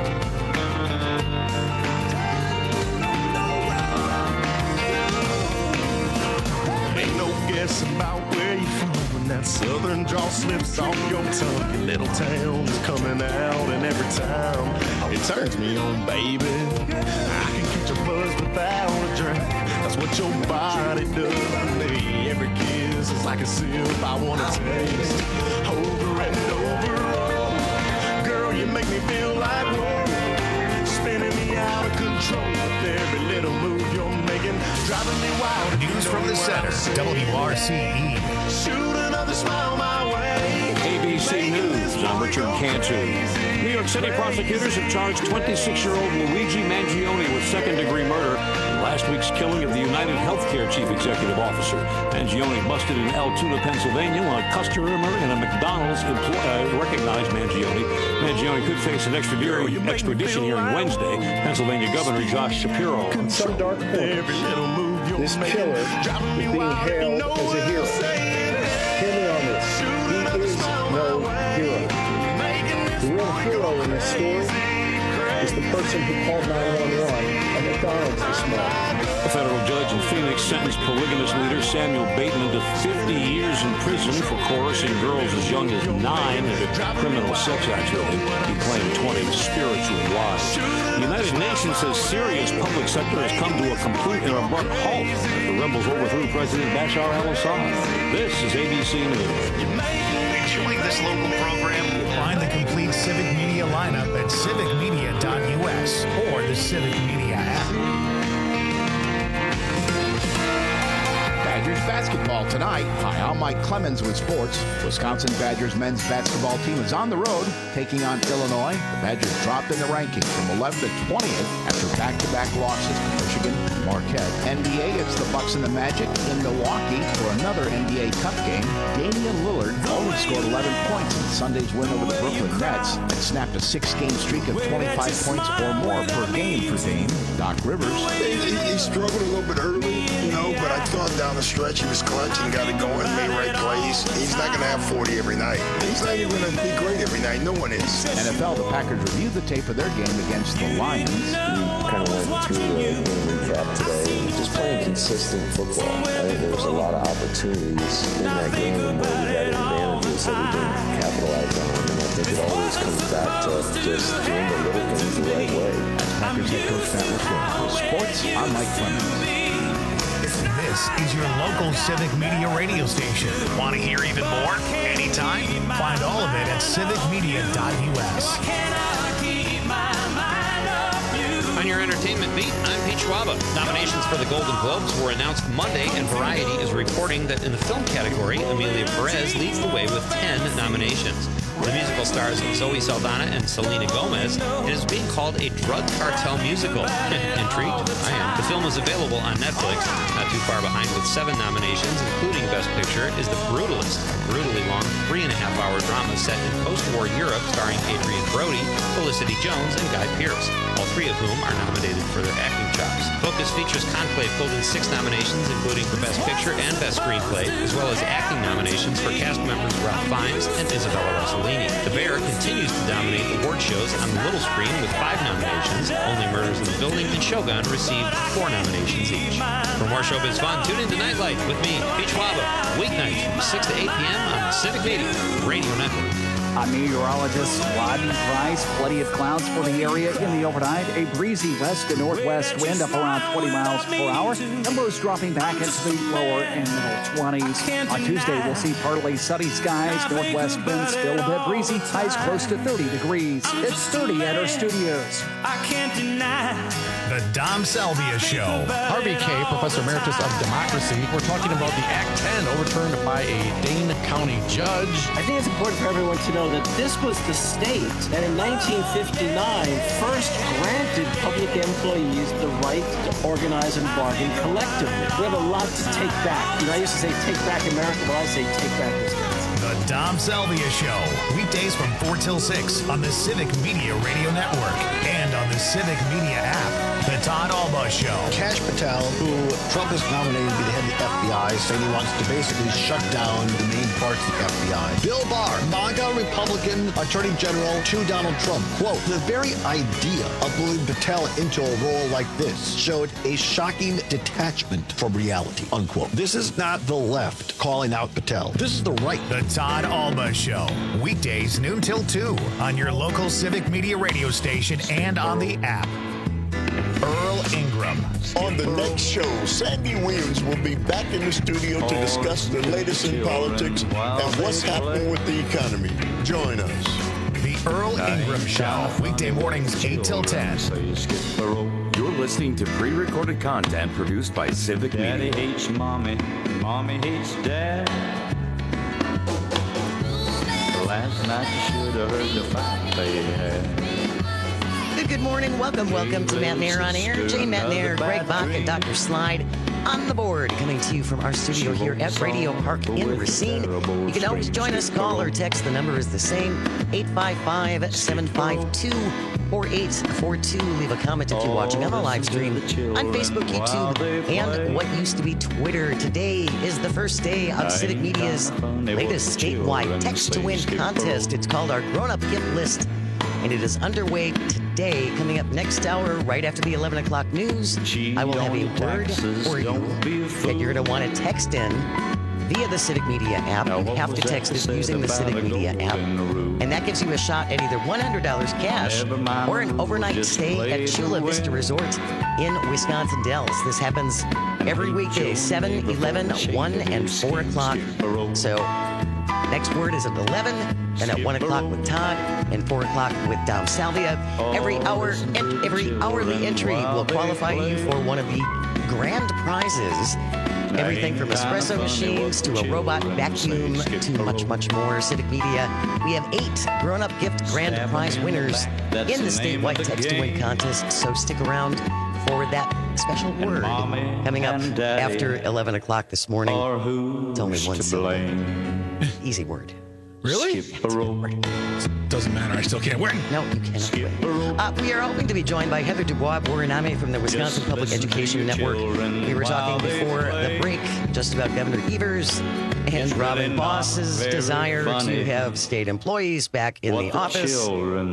About where you from when that southern drawl slips off your tongue. Your little town is coming out, and every time it turns me on, baby. I can catch a buzz without a drink. That's what your body does to me. Every kiss is like a sip I wanna taste over and over. Girl, you make me feel like whoa, spinning me out of control with every little move you're making, driving me wild. News from the center, W R C E. Shoot another smile my way. A B C News, I'm Richard Cantu. New York City prosecutors have charged twenty-six-year-old Luigi Mangione with second-degree murder in last week's killing of the United Healthcare chief executive officer. Mangione busted in Altoona, Pennsylvania, when a customer in a McDonald's empl- uh, recognized Mangione. Mangione could face an extradition, extradition hearing Wednesday. Pennsylvania Governor Josh Shapiro. In some dark corners, this killer is being hailed as a hero. Hear me on this. He is no hero. The real hero in this story is the person who called nine one one at McDonald's this morning. A federal judge in Phoenix sentenced polygamous leader Samuel Bateman to fifty years in prison for coercing girls as young as nine into criminal sex acts. He claimed twenty spiritual wives. The United Nations says Syria's public sector has come to a complete and abrupt halt as the rebels overthrew President Bashar al-Assad. This is A B C News. Enjoying this local program? Find the complete Civic Media lineup at civic media dot U S or the Civic Media app. Badgers basketball tonight. Hi, I'm Mike Clemens with sports. Wisconsin Badgers men's basketball team is on the road taking on Illinois. The Badgers dropped in the rankings from eleventh to twentieth after back-to-back losses to Michigan and Marquette. N B A, it's the Bucks and the Magic in Milwaukee for another N B A Cup game. Damian Lillard only scored eleven points in Sunday's win over the Brooklyn Nets and snapped a six-game streak of twenty-five points or more per game for Dame. Doc Rivers. He, he, he struggled a little bit early, you know, but I thought down the stretch he was clutch and got it going, made right plays. He's not going to have forty every night. He's not even going to be great every night. No one is. N F L, the Packers reviewed the tape of their game against the Lions. We kind of went through the game recap today. Just playing consistent football. I think there was a lot of opportunities in that game where we had advantages that we didn't capitalize on. And I think it always comes back to just doing the little things the right way. Packers head coach Matt LaFleur. For sports, I'm Mike Clemens. This is your local Civic Media radio station. Want to hear even more? Anytime? Find all of it at civic media dot U S. On your entertainment beat, I'm Pete Schwaba. Nominations for the Golden Globes were announced Monday, and Variety is reporting that in the film category, Emilia Perez leads the way with ten nominations. The musical stars Zoe Saldana and Selena Gomez, and is being called a drug cartel musical. Intrigued? I am. The film is available on Netflix. Not too far behind with seven nominations, including Best Picture, is The Brutalist, a brutally long three and a half hour drama set in post-war Europe starring Adrian Brody, Felicity Jones, and Guy Pearce, all three of whom are nominated for their acting chops. Focus Features Conclave pulled in six nominations, including for Best Picture and Best Screenplay, as well as acting nominations for cast members Ralph Fiennes and Isabella Rossellini. The Bear continues to dominate award shows on the little screen with five nominations. Only Murders in the Building and Shogun received four nominations each. For more showbiz fun, tune in to Nightlight with me, Pete Schwaba, weeknights from six to eight p.m. on the Civic Media Radio Network. I'm meteorologist Rodney Price. Plenty of clouds for the area in the overnight. A breezy west to northwest wind up around twenty miles per hour. And lows dropping back into the lower and middle twenties. On Tuesday, we'll see partly sunny skies. Northwest wind still a bit breezy. Highs close to thirty degrees. It's thirty at our studios. I can't deny. The Dom Salvia Show. Harvey Kaye, Professor Emeritus of Democracy. We're talking about the Act ten overturned by a Dane County judge. I think it's important for everyone to know that this was the state that in nineteen fifty-nine first granted public employees the right to organize and bargain collectively. We have a lot to take back. You know, I used to say take back America, but I say take back this country. The Dom Salvia Show. Weekdays from four till six on the Civic Media Radio Network and on the Civic Media app. The Todd Alba Show. Kash Patel, who Trump has nominated to be the head of the F B I, saying he wants to basically shut down the main parts of the F B I. Bill Barr, MAGA Republican Attorney General to Donald Trump. Quote, the very idea of pulling Patel into a role like this showed a shocking detachment from reality, unquote. This is not the left calling out Patel. This is the right. The Todd Alba Show. Weekdays noon till two on your local Civic Media radio station and on the app. Earl Ingram. On the next show, Sandy Williams will be back in the studio to discuss the latest in politics and what's happening with the economy. Join us. The Earl Ingram Show. Weekday mornings eight till ten. You're listening to pre-recorded content produced by Civic Media. Daddy hates mommy, mommy hates dad. Last night you should have heard the fight they had. Good, good morning. Welcome, welcome to Matt Nair on Air. Jay Matt Nair, Greg Bach, and Doctor Slide on the board, coming to you from our studio here at Radio Park in Racine. You can always join us, call or text. The number is the same, eight five five, seven five two, four eight four two. Leave a comment if you're watching on the live stream on Facebook, YouTube, and what used to be Twitter. Today is the first day of Civic Media's latest statewide text-to-win contest. It's called our Grown-Up Gift List, and it is underway today. Coming up next hour, right after the eleven o'clock news, I will have a word for you that you're going to want to text in via the Civic Media app. You have to text it using the Civic Media app, and that gives you a shot at either one hundred dollars cash or an overnight stay at Chula Vista Resort in Wisconsin Dells. This happens every weekday, seven, eleven, one, and four o'clock. So next word is at eleven, then at one o'clock with Todd, and four o'clock with Dom Salvia. Every hour and every hourly entry will qualify you for one of the grand prizes. Everything from espresso machines to a robot vacuum to much, much more. Civic Media, we have eight grown-up gift grand prize winners in the statewide text-to-win contest, so stick around for that special word coming up after eleven o'clock this morning. It's only one syllable. Easy word. Really? Doesn't matter. I still can't win. No, you cannot win. Uh, we are hoping to be joined by Heather Dubois Boriname from the Wisconsin Public Education Network. We were talking before the break just about Governor Evers and Robin Boss's desire to have state employees back in the office.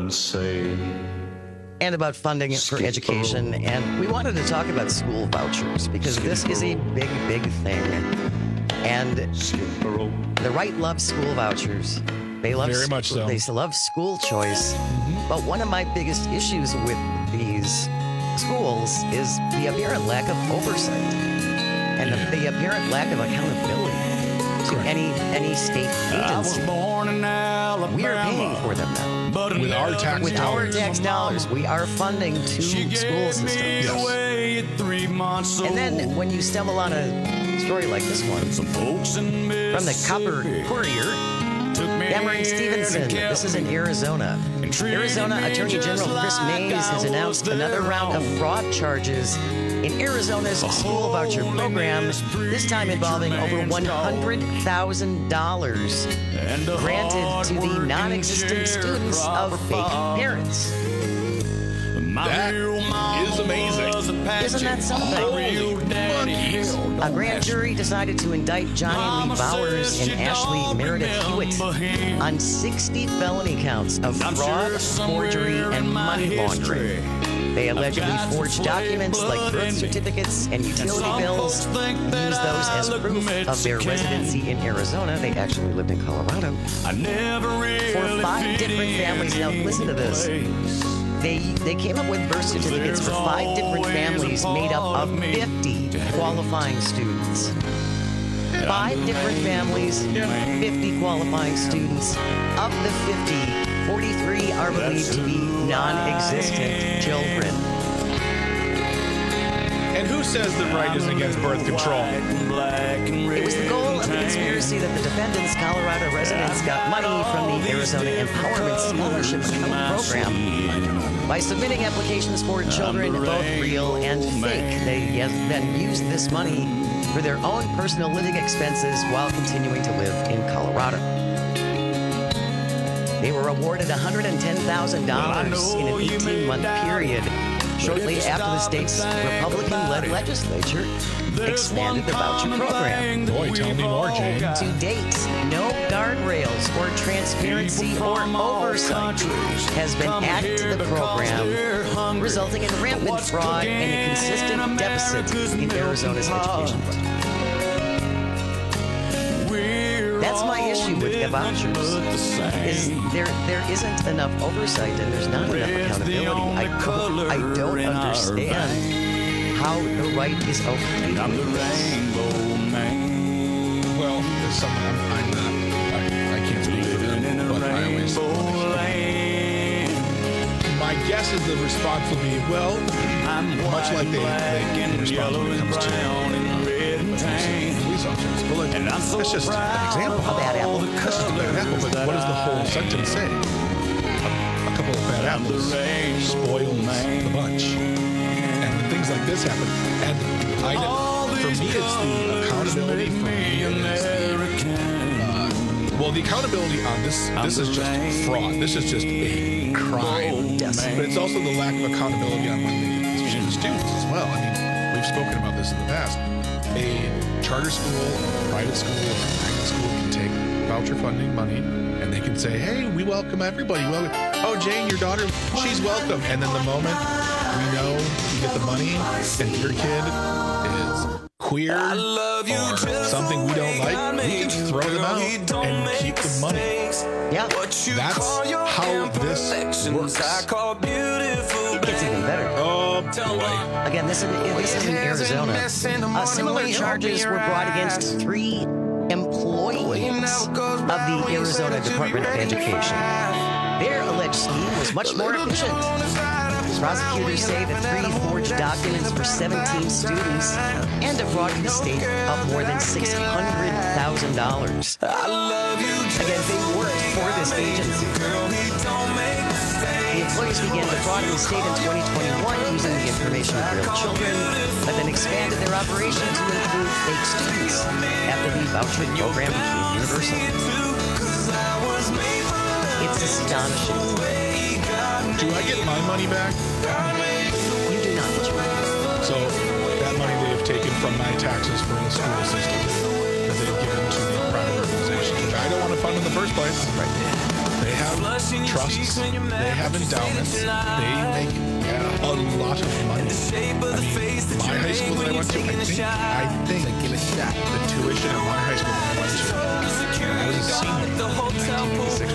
And about funding for education. And we wanted to talk about school vouchers because this is a big, big thing. And the right loves school vouchers. They love Very much so. They love school choice. Mm-hmm. But one of my biggest issues with these schools is the apparent lack of oversight and the, the apparent lack of accountability to any any state agency. We are paying for them now. But with our tax with dollars. our tax dollars, we are funding two school systems. Yes. And then when you stumble on a story like this one from the Copper Courier, Cameron Stevenson, this is in Arizona. Arizona Attorney General Chris Mays has announced another round of fraud charges in Arizona's school voucher program, this time involving over one hundred thousand dollars granted to the non-existent students of fake parents. That is amazing. Isn't that something? A grand jury decided to indict Johnny Lee Bowers and Ashley Meredith Hewitt on sixty felony counts of fraud, forgery, and money laundering. They allegedly forged documents like birth certificates and utility bills and used those as proof of their residency in Arizona. They actually lived in Colorado. For five different families. Now, listen to this. They they came up with birth certificates for five different families made up of fifty qualifying students. Five different families, fifty qualifying students. Of the fifty, forty-three are believed to be non-existent children. And who says that right is against birth control? It was the goal of the conspiracy that the defendants, Colorado residents, got money from the Arizona Empowerment Scholarship Account Program by submitting applications for children, both real and fake. They then used this money for their own personal living expenses while continuing to live in Colorado. They were awarded one hundred ten thousand dollars in an eighteen-month period shortly after the state's Republican-led legislature expanded the voucher program. Boy, tell me more, Jane. To date, no guardrails or transparency or oversight has been added to the program, resulting in rampant fraud and a consistent deficit in Arizona's education budget. That's my issue with the vouchers, is there there isn't enough oversight and there's not enough accountability. I don't, I don't understand how the right is okay to do this. Well, as someone I'm, I'm not, I, I can't speak for them, but I always, my guess is the response will be, well, much like they, they respond when it comes to police officers. Well, like, that's just an example. A bad apple. That's just a bad apple, but what does the whole sentence say? A, a couple of bad apples spoils the bunch. And when things like this happen, and I know, for me, it's the accountability for me is uh, well, the accountability on this, this is just fraud. This is just a crime. Yes. But it's also the lack of accountability on when the students as well. I mean, we've spoken about this in the past. A charter school, a private school, or a private school can take voucher funding money and they can say, hey, we welcome everybody. Well, oh, Jane, your daughter, she's welcome. And then the moment we know you get the money and your kid is queer or something we don't like, we can throw them out and keep the money. Yeah. That's how this works. It gets even better. Oh, boy. Again, this is, this is in Arizona. Uh, similar charges were brought against three employees of the Arizona Department of Education. Their alleged scheme was much more efficient. Prosecutors say the three forged documents for seventeen students and defrauded the state of more than six hundred thousand dollars. Again, they worked for this agency. The employees began defrauding the state in twenty twenty-one using the information of real children, but then expanded their operation to include fake students after the voucher program became universal. It's astonishing. Do I get my money back? You do not get your money back. So that money they have taken from my taxes for the school system that they've given to the private organizations, which I don't want to fund in the first place. Right. They have trusts, they have endowments, they make yeah, a lot of money. I mean, my high school that I went to, I think, I think the tuition at my high school that I went to, when I was a senior in nineteen eighty-six,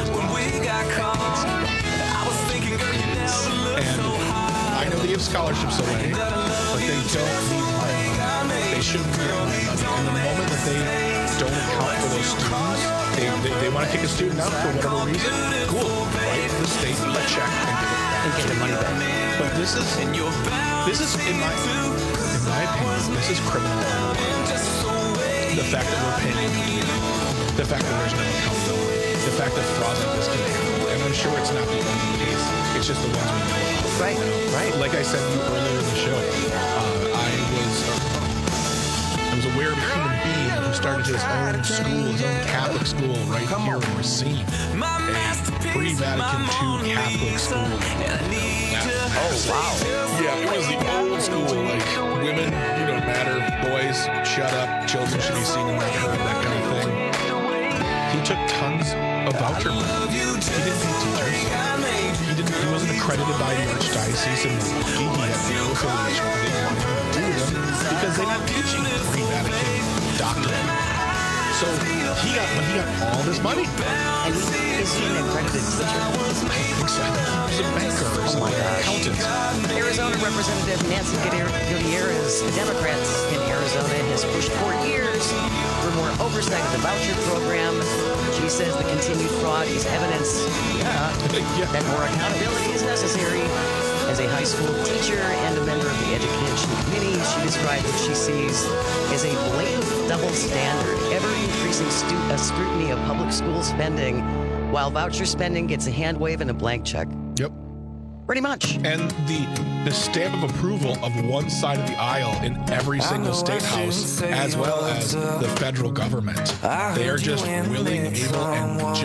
and I know they give scholarships away, but they don't need my money. They shouldn't get my money. And the moment that they don't account for those students, they, they, they want to kick a student out for whatever reason, cool. Write the state a check and give it back. And get the money back. But this is, this is in my, in my opinion, this is criminal. The fact that we're paying, the fact that there's no accountability, the fact that fraud like this can happen. And I'm sure it's not the only case. It's just the ones we know about. Right, right. Like I said earlier in the show, uh, I was I was aware of a human being who started his own school, his own Catholic school right here in Racine, a pre-Vatican two Catholic school. Oh, wow. Yeah, it was the old school, like women, you don't matter, boys, shut up, children should be seen and not heard, that kind of thing. He took tons of voucher money. He didn't pay teachers. He didn't. He wasn't accredited by the Archdiocese in Milwaukee. He had no affiliation with it. They wanted to do with them because they're not teaching pre-Vatican doctrine. So he got, when he got all this money. And he, is he an accredited teacher? I think so. I think he was a banker or something, an accountant. Arizona Representative Nancy Gutierrez, the Democrats in Arizona, has pushed for years for more oversight of the voucher program. She says the continued fraud is evidence yeah, yeah. that more accountability is necessary. As a high school teacher and a member of the education committee, she described what she sees as a blatant double standard, ever-increasing stu- uh, scrutiny of public school spending, while voucher spending gets a hand wave and a blank check. Yep. Pretty much. And the the stamp of approval of one side of the aisle in every single state house, as well as the federal government. They are just willing, able, and just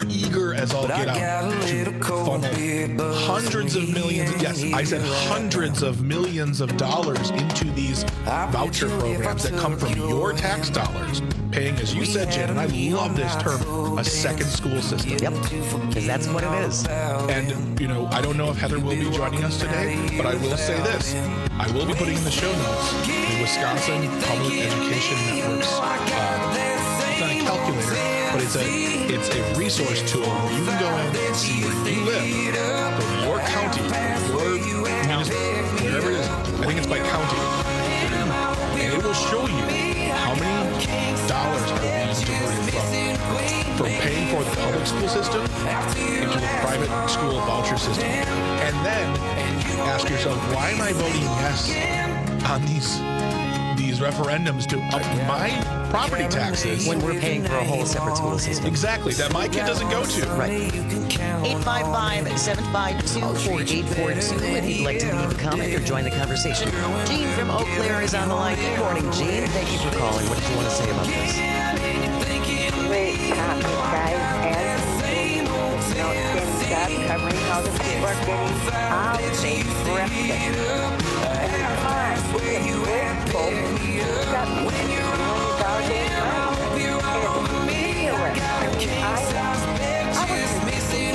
eager as all get out to funnel hundreds of millions, yes, I said hundreds of millions of dollars into these voucher programs that come from your tax dollars, paying, as you said, Jan, and I love this term, a second school system. Yep, because that's what it is. And, you know, I don't know if Heather will be joining us today, but I will say this. I will be putting in the show notes the Wisconsin Public Education Network's, uh, it's not a calculator, but it's a it's a resource tool where you can go in and see where you live, for your county, your municipality, wherever it is. I think it's by county. And it will show you how many dollars are being diverted from, from paying for the public school system into the private school voucher system. And then ask yourself, why am I voting yes on these these referendums to up my property taxes when we're paying for a whole separate school system? Exactly, that my kid doesn't go to. Right. eight five five, seven five two, four eight four two if you'd like to leave a comment or join the conversation. Gene from Eau Claire is on the line. Good morning, Gene. Thank you for calling. What did you want to say about this? Great topic, guys. As you know, it's been job covering how the people are getting out. They breathed it. And come on, we're grateful. We've got millions of dollars in money. And it's ridiculous. I mean, I, I was missing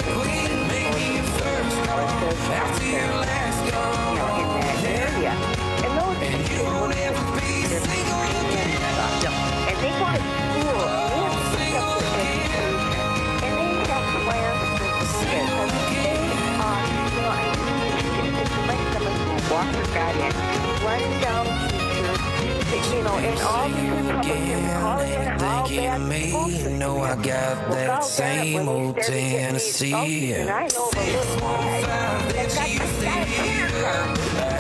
out there, you know, in that area. And those people were living and stuff. And they go to school. They have to pick up their education. And they have plans for the kids. I mean, they are, you know, I mean, it's like someone who Walker got in, running down teachers, you know, and all these Republicans calling in how bad the school system is. know I got that same old Tennessee. And I know the little guy that got the guy cancer.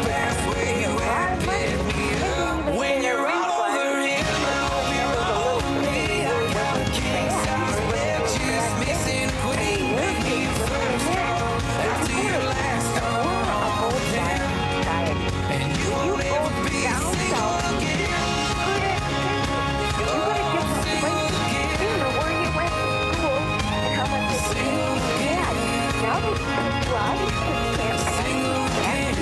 When you're over it, and you will never be single again. You gotta get some friends to where you went to school and how much education you had. Now they can do all these kids can't pass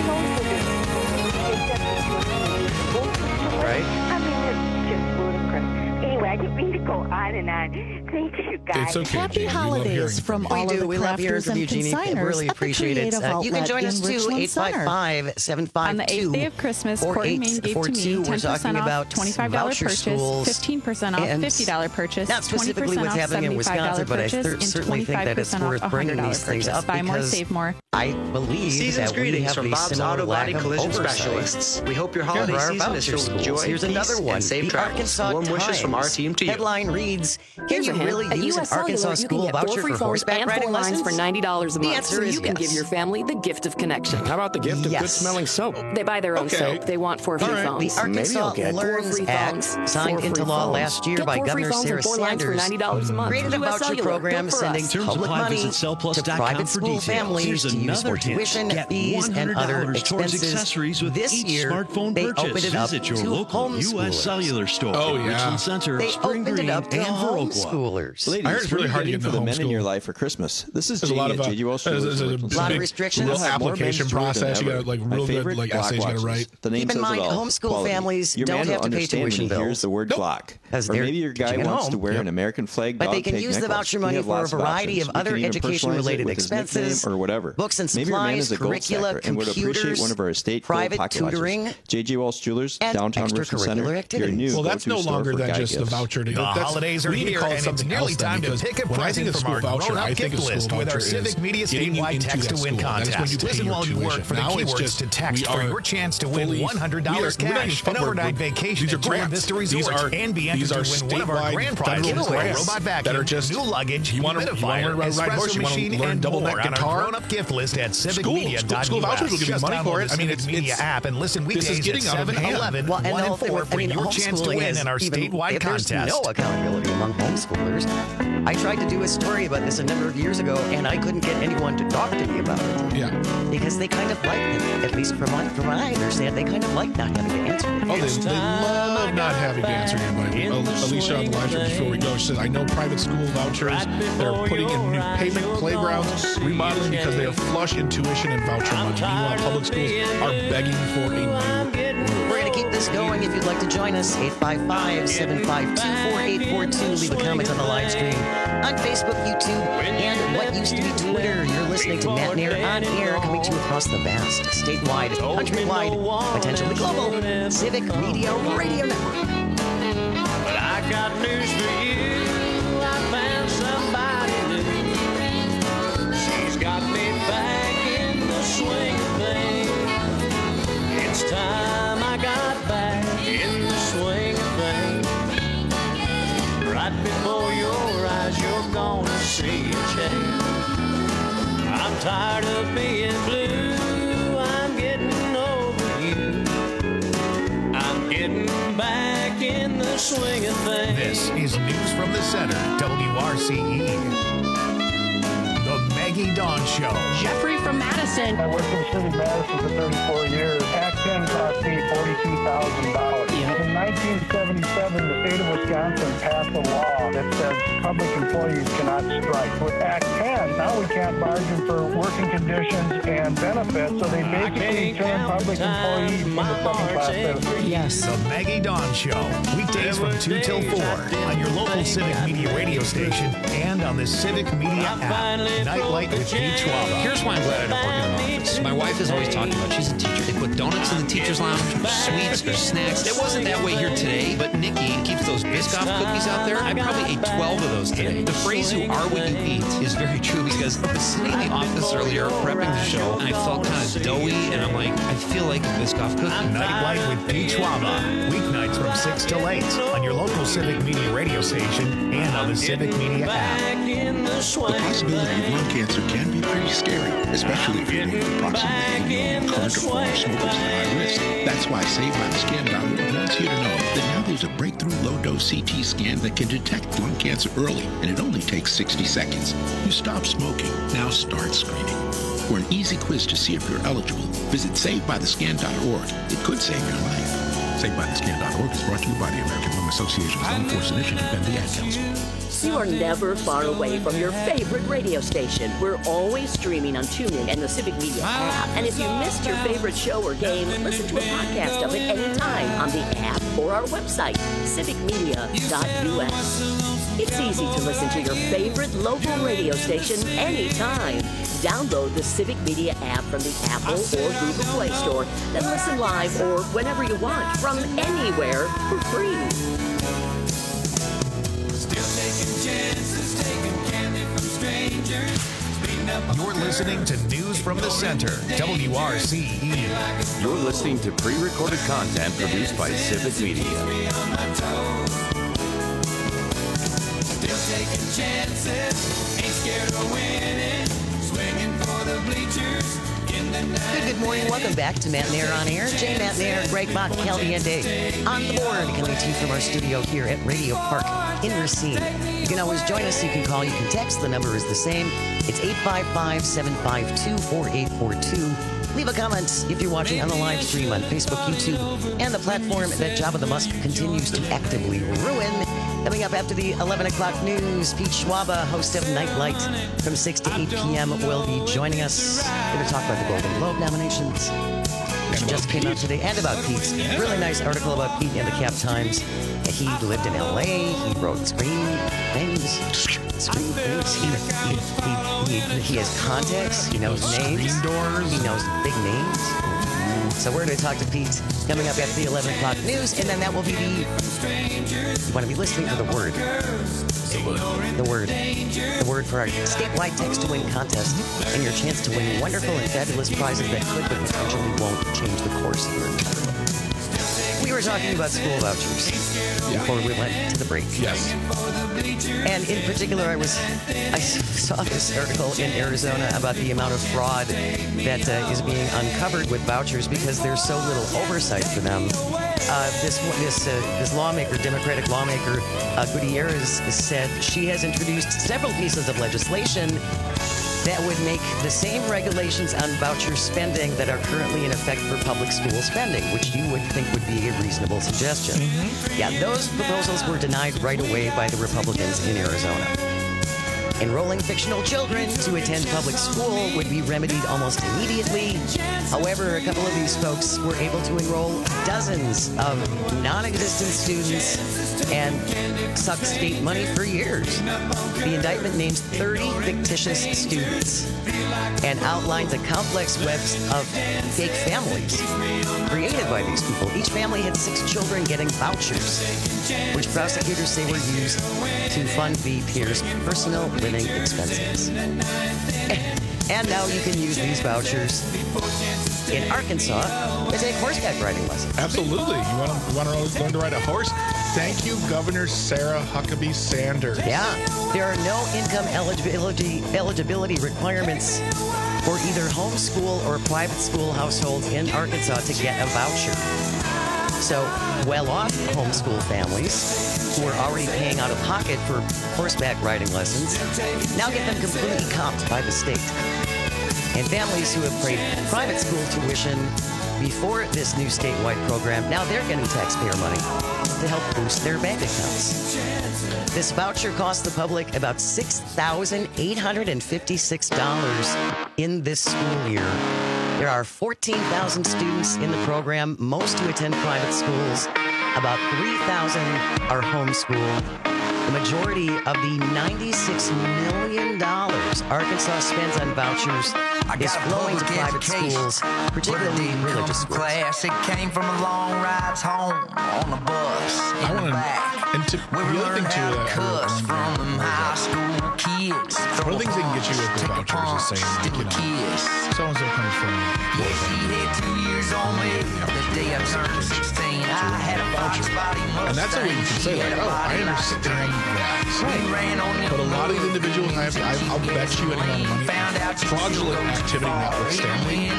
social Right? I mean, it's just ludicrous. Anyway, I didn't mean to go on and on. Thank you, guys. It's okay, Happy Jeannie. We love holidays hearing from We all do. of the We love hearing crafters from you, and Jeannie. I consigners really at the appreciate it. Creative Uh, you can Outlet join us in too, Richland eight five five, seven five two, On the eighth day of Christmas, Courtney Main gave to me ten percent off twenty-five dollars purchase, fifteen percent off fifty dollars purchase, not specifically twenty percent what's off happening in Wisconsin, but I purchase, cer- and certainly think that it's twenty-five percent off worth one bringing hundred these dollars things purchase. up Buy more, because save more. I believe Season's that we greetings have from a Bob's similar Auto lack Body of Collision oversight. Specialists. We hope your Here holiday are our season is voucher filled with schools. joy, Here's peace, another one. and safe The travels. Arkansas Warm wishes from our Times. team to you. Headline reads, can Here's you a hint. really At use U an S Arkansas Cellular, you school can get four voucher free for phones horseback and riding four lines lessons? for ninety dollars a The month. answer So is you can yes. give your family the gift of connection. How about the gift of Yes. good-smelling soap? They buy their own Okay. soap. They want four free All right. phones. The Maybe Arkansas I'll get four Learns free Act, phones. signed Four into free law phones. last year Get by four free Governor phones and Sarah four lines for Sanders, ninety dollars a month. created a U S voucher Cellular. program Good for sending us. Terms public apply. money Visit cell plus to dot com private for school details. families Here's to use another for tip. tuition, Get fees, and one hundred other dollars towards expenses. accessories with This each year, smartphone they purchase. opened it up Visit your to local U S homeschoolers. Cellular store Oh, in yeah. Richland Center, They Spring opened Green, it up to and Viroqua. homeschoolers. Ladies, I heard it's what really are you hard to getting get for the the men in homeschool. your life for Christmas? This is There's a lot Jamie of at uh, J G Wells there's, Jewelers there's in a Richland lot of Center. restrictions. We'll real have more application men's jewelry than process. You ever. got like My real good favorite, like Glock essays you got to watches. write. The name Keep in says mind, it all. homeschool Quality. families Your don't man have will to pay understand tuition when he hears bills. the word Nope. Glock. Because Or they're maybe your guy teaching at wants home. to wear Yep. an American flag But dog they can pig use the necklace. voucher We money have for a lots of variety options. of We other can even personalize it education-related with his nickname expenses, or whatever. books and Maybe your man supplies, is a gold curricula, stacker and would appreciate computers, one of our estate gold private pocket watches. tutoring, J J Wells Jewelers, and downtown Richland extracurricular Center. Your activities. new Well, that's go-to no store longer for than guy just the gifts. voucher. To, The that's, holidays are we need to here, call it and it's something nearly else then, time to because pick a when I think present of from school our voucher, grown-up I think gift of list school with our voucher Civic is Media getting you statewide into text that to win school. That is when you contest. pay Listen your while you work tuition. for the Now it's keywords just to text we for are your chance to win fully- one hundred we are- dollars we're not cash, even- an we're- overnight we're- vacation these are at Chula grants. Vista These Resort, are- and be these entered are to win one of our statewide grand federal prizes: a grants robot that vacuum, are just- new luggage, you wanna- you wanna humidifier, ride- ride horse, espresso you wanna machine, learn and double neck more on our guitar? grown-up gift list at civic School- media dot U S. school vouchers will give you Just money for download it. the I mean, Civic it's- Media it's- app and listen this is weekdays getting at out of seven, hand. eleven, Well, and one, the whole and thing four with, I for mean, your chance to homeschooling win is in our even, statewide if there's contest. no accountability among homeschoolers. I tried to do a story about this a number of years ago, and I couldn't get anyone to talk to me about it. Yeah. Because they kind of like it, at least from what, from what I understand, they kind of like not having to answer. Oh, they, they love of not having to answer anybody. Al- Alicia on the live stream before we go, she says, I know private school vouchers, they're putting in new pavement playgrounds, remodeling because they are flush in tuition and voucher money. Meanwhile, public schools are begging for a new roof. We're going to keep this going. If you'd like to join us, eight five five, seven five two, four eight four two. Leave a comment on the live stream on Facebook, YouTube, and what used to be Twitter. You're listening to Matt Nair on air, coming to you across the vast, statewide, countrywide, potentially global Civic Media Radio Network. But I got news for you. I found somebody new. She's got me back in the swing of things. It's time I got back in the swing of things. Right before your eyes, you're gonna see a change. I'm tired of being blue. I'm getting over you. I'm getting back in the swing of things. This is News from the Center, W R C E. The Maggie Dawn Show. Jeffrey from Madison. I worked in the city of Madison for thirty-four years. Act ten cost me forty-two thousand dollars. In nineteen seventy-seven, the state of Wisconsin passed a law that says public employees cannot strike. With Act ten, now we can't bargain for working conditions and benefits, so they basically turn public employees into second-class citizens. Yes. The Maggie Dawn Show. Weekdays from two till four on your local Civic Media radio station and on the Civic Media app. Nightlight with Pete Schwab. Here's why I'm glad I don't work in an office. My wife is always talking about, she's a teacher. They put donuts in the teacher's lounge, or sweets, or snacks. It wasn't that way here today, but Nikki keeps those Biscoff cookies out there. I probably ate twelve of those today. The phrase, you are what you eat, is very true because I was sitting in the office earlier prepping the show, and I felt kind of doughy, and I'm like, I feel like a Biscoff cookie. Nightlight with Pete Schwab. Weeknights from six till eight on your local Civic Media radio station and on the Civic Media app. The possibility of lung cancer can be pretty scary, especially if you're one of approximately eight million current or former smokers at high risk. That's why Save by the Scan dot org wants you to know that now there's a breakthrough low-dose C T scan that can detect lung cancer early, and it only takes sixty seconds. You stop smoking, now start screening. For an easy quiz to see if you're eligible, visit Save by the Scan dot org. It could save your life. Save by the Scan dot org is brought to you by the American Lung Association's Lung Force Initiative and the Ad Council. You are never far away from your favorite radio station. We're always streaming on TuneIn and the Civic Media app. And if you missed your favorite show or game, listen to a podcast of it anytime on the app or our website, civic media dot U S. It's easy to listen to your favorite local radio station anytime. Download the Civic Media app from the Apple or Google Play Store, then listen live or whenever you want from anywhere for free. You're listening to News from the Center, W R C E. You're listening to pre-recorded content produced by Civic Media. Still taking chances, ain't scared of winning, swinging for the bleachers. Good, good morning. Welcome back to Matt Nair on Air. Jay Matt Nair, Greg Bach, Caliente on the board, coming to you from our studio here at Radio Park in Racine. You can always join us. You can call. You can text. The number is the same. It's eight five five, seven five two, four eight four two. Leave a comment if you're watching on the live stream on Facebook, YouTube, and the platform that Jabba the Musk continues to actively ruin. Coming up after the eleven o'clock news, Pete Schwaba, host of Nightlight from six to eight p.m., will be joining us. Going to talk about the Golden Globe nominations. She just came out today, and about Pete's really nice article about Pete in the Cap Times. He lived in L A. He wrote screen things. Screen things. He, he, he, he, he has contacts. He knows names. Screen doors. He knows big names. So we're going to talk to Pete coming up after the eleven o'clock news, and then that will be the... You want to be listening to the word. The word. The word. The word for our statewide text-to-win contest, and your chance to win wonderful and fabulous prizes that could but potentially won't change the course of your entire life. We were talking about school vouchers yeah. before we went to the break. Yes. And in particular, I was I saw this article in Arizona about the amount of fraud that uh, is being uncovered with vouchers because there's so little oversight for them. Uh, this this uh, this lawmaker, Democratic lawmaker uh, Gutierrez, said she has introduced several pieces of legislation that would make the same regulations on voucher spending that are currently in effect for public school spending, which you would think would be a reasonable suggestion. Mm-hmm. Yeah, those proposals were denied right away by the Republicans in Arizona. Enrolling fictional children to attend public school would be remedied almost immediately. However, a couple of these folks were able to enroll dozens of non-existent students and suck state money for years. The indictment names thirty fictitious students and outlines a complex web of fake families created by these people. Each family had six children getting vouchers, which prosecutors say were used to fund the peers' personal living expenses. And now you can use these vouchers in Arkansas to take horseback riding lessons. Absolutely. You want to, want to learn to ride a horse? Thank you, Governor Sarah Huckabee Sanders. Yeah. There are no income eligibility, eligibility requirements for either homeschool or private school households in Arkansas to get a voucher. So, well-off homeschool families who are already paying out of pocket for horseback riding lessons now get them completely comped by the state. And families who have paid private school tuition before this new statewide program, now they're getting taxpayer money to help boost their bank accounts. This voucher costs the public about six thousand eight hundred fifty-six dollars in this school year. There are fourteen thousand students in the program, most who attend private schools. About three thousand are homeschooled. The majority of the ninety-six million dollars Arkansas spends on vouchers is flowing to private schools, particularly religious schools. Class, it came from a long rides home on the bus. I want to, and to, the other thing too that cuss from them high school kids. One of the things they can get you with the vouchers is saying, like, you know, so-and-so comes from Yeah, she had two years on me the day I turned sixteen. I had a voucher. And that's the way you can say, like, oh, I understand that. Right. But a lot of these individuals, I have, I, I'll bet you any amount of money, fraudulent activity notwithstanding,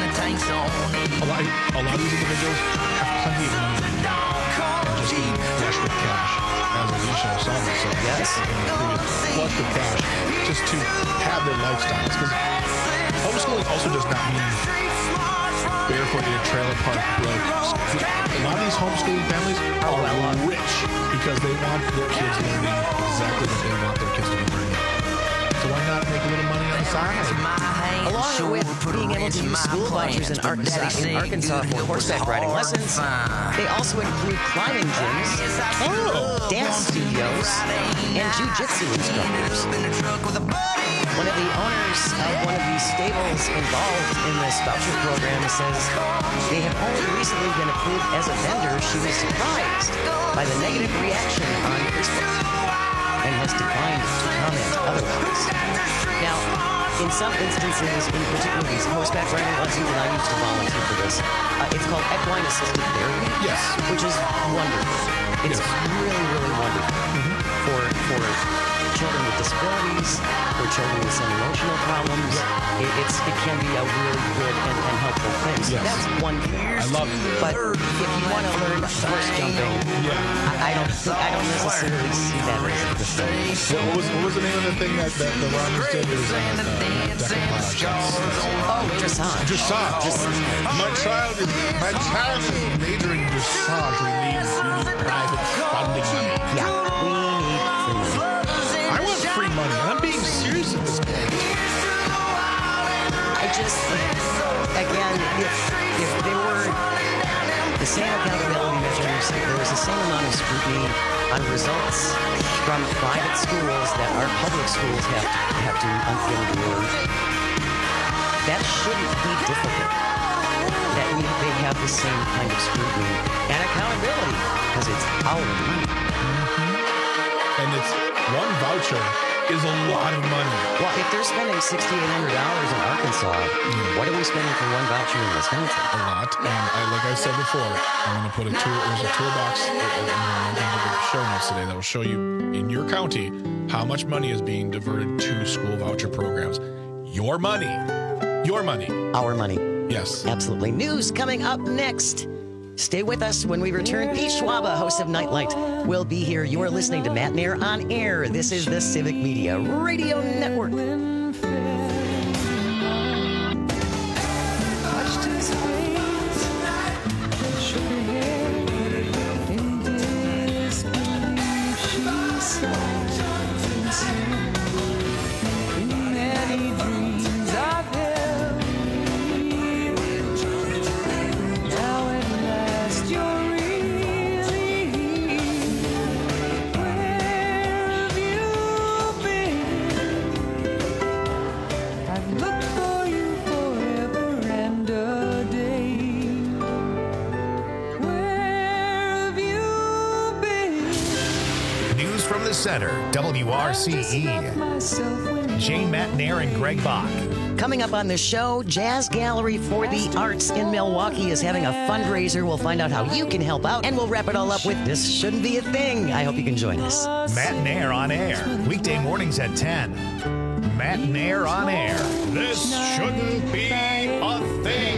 a lot, a lot of these individuals have plenty of money and just being flush with cash, as Alicia Osama said. Yes. Flush with cash, just to have their lifestyles. Because homeschooling also does not mean barefooted trailer park broke. A lot of these homeschooling families are rich because they want their kids learning exactly what they want their kids to be learning. So why not make a little money on the side? Along with being able to use school vouchers in Arkansas, in Arkansas for horseback riding lessons, they also include climbing gyms, oh. dance studios, and jiu-jitsu instructors. One of the owners of one of these stables involved in this voucher program says they have only recently been approved as a vendor. She was surprised by the negative reaction on Facebook and has declined to comment otherwise. Now, in some instances, in particular these horseback riding lessons, and I used to volunteer for this, uh, it's called equine assisted therapy, yes, which is wonderful. It's yes. really, really wonderful mm-hmm. for for children with disabilities, for children with some emotional problems. Yep. It, it's it can be a really good and, and helpful thing. So yes. that's one thing. I love it. But if you want to learn horse jumping, yeah. I, I don't think I don't necessarily see that as the thing. What was what was the name of the thing that, that the Romans did? It was on uh, decoupage. Oh, dressage. Dressage. Dressage. My child is my child is majoring in dressage. We need we need private funding money. Yeah, we need free money. I want free money. I'm being serious at this point. I just, again, if if there were the same accountability measures, if there was the same amount of scrutiny on results from private schools that our public schools have to, have to endure, that shouldn't be difficult. That we, they have the same kind of scrutiny and accountability because it's our money. Mm-hmm. And it's one voucher is a lot of money. Well, if they're spending six thousand eight hundred dollars in Arkansas, yeah. what are we spending for one voucher in Wisconsin? A lot. And I, like I said before, I'm going to put a tool, there's a toolbox in the show notes today that will show you in your county how much money is being diverted to school voucher programs. Your money. Your money. Our money. Yes. Absolutely. News coming up next. Stay with us when we return. Pete Schwaba, host of Nightlight, will be here. You are listening to Matt Nair on Air. This is the Civic Media Radio Network. from the Center, W R C E. Jane Matnair and Greg Bach. Coming up on the show, Jazz Gallery for the Arts in Milwaukee is having a fundraiser. We'll find out how you can help out, and we'll wrap it all up with This Shouldn't Be a Thing. I hope you can join us. Matt Nair on air, weekday mornings at ten. Matt Nair on air. This shouldn't be a thing.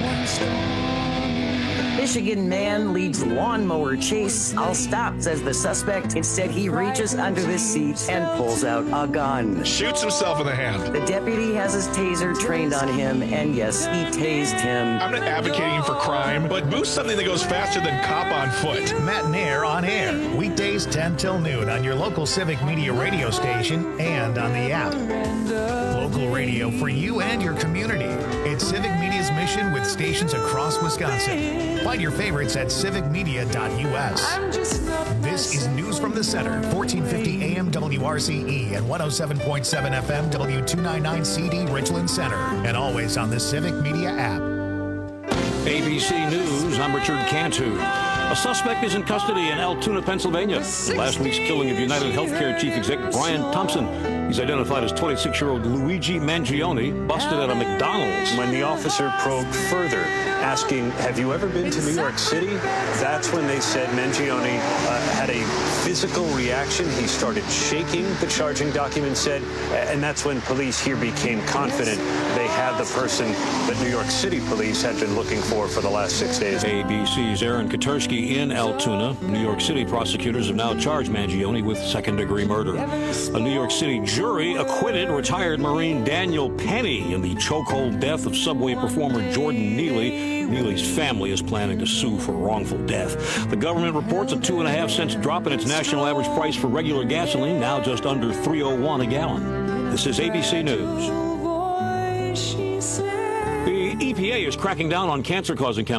Michigan man leads lawnmower chase. I'll stop, says the suspect. Instead, he reaches under the seat and pulls out a gun. Shoots himself in the hand. The deputy has his taser trained on him, and yes, he tased him. I'm not advocating for crime, but boost something that goes faster than cop on foot. Matt Nair on air, weekdays ten till noon on your local Civic Media radio station and on the app. Local radio for you and your community. It's Civic Media's mission with stations across Wisconsin. Find your favorites at civic media dot U S. This is News from the Center, fourteen fifty A M W R C E and one oh seven point seven F M W two ninety-nine C D Richland Center, and always on the Civic Media app. A B C News, I'm Richard Cantu. A suspect is in custody in Altoona, Pennsylvania. Last week's killing of United Healthcare Chief Executive Brian Thompson. He's identified as twenty-six-year-old Luigi Mangione, busted at a McDonald's. When the officer probed further, asking, have you ever been to New York City? That's when they said Mangione uh, had a physical reaction. He started shaking, the charging document said, and that's when police here became confident they had the person that New York City police had been looking for for the last six days. A B C's Aaron Katersky in Altoona. New York City prosecutors have now charged Mangione with second-degree murder. A New York City jury acquitted retired Marine Daniel Penny in the chokehold death of Subway performer Jordan Neely. Neely's family is planning to sue for wrongful death. The government reports a two and a half cents drop in its national average price for regular gasoline, now just under three oh one a gallon. This is A B C News. The E P A is cracking down on cancer-causing chemicals.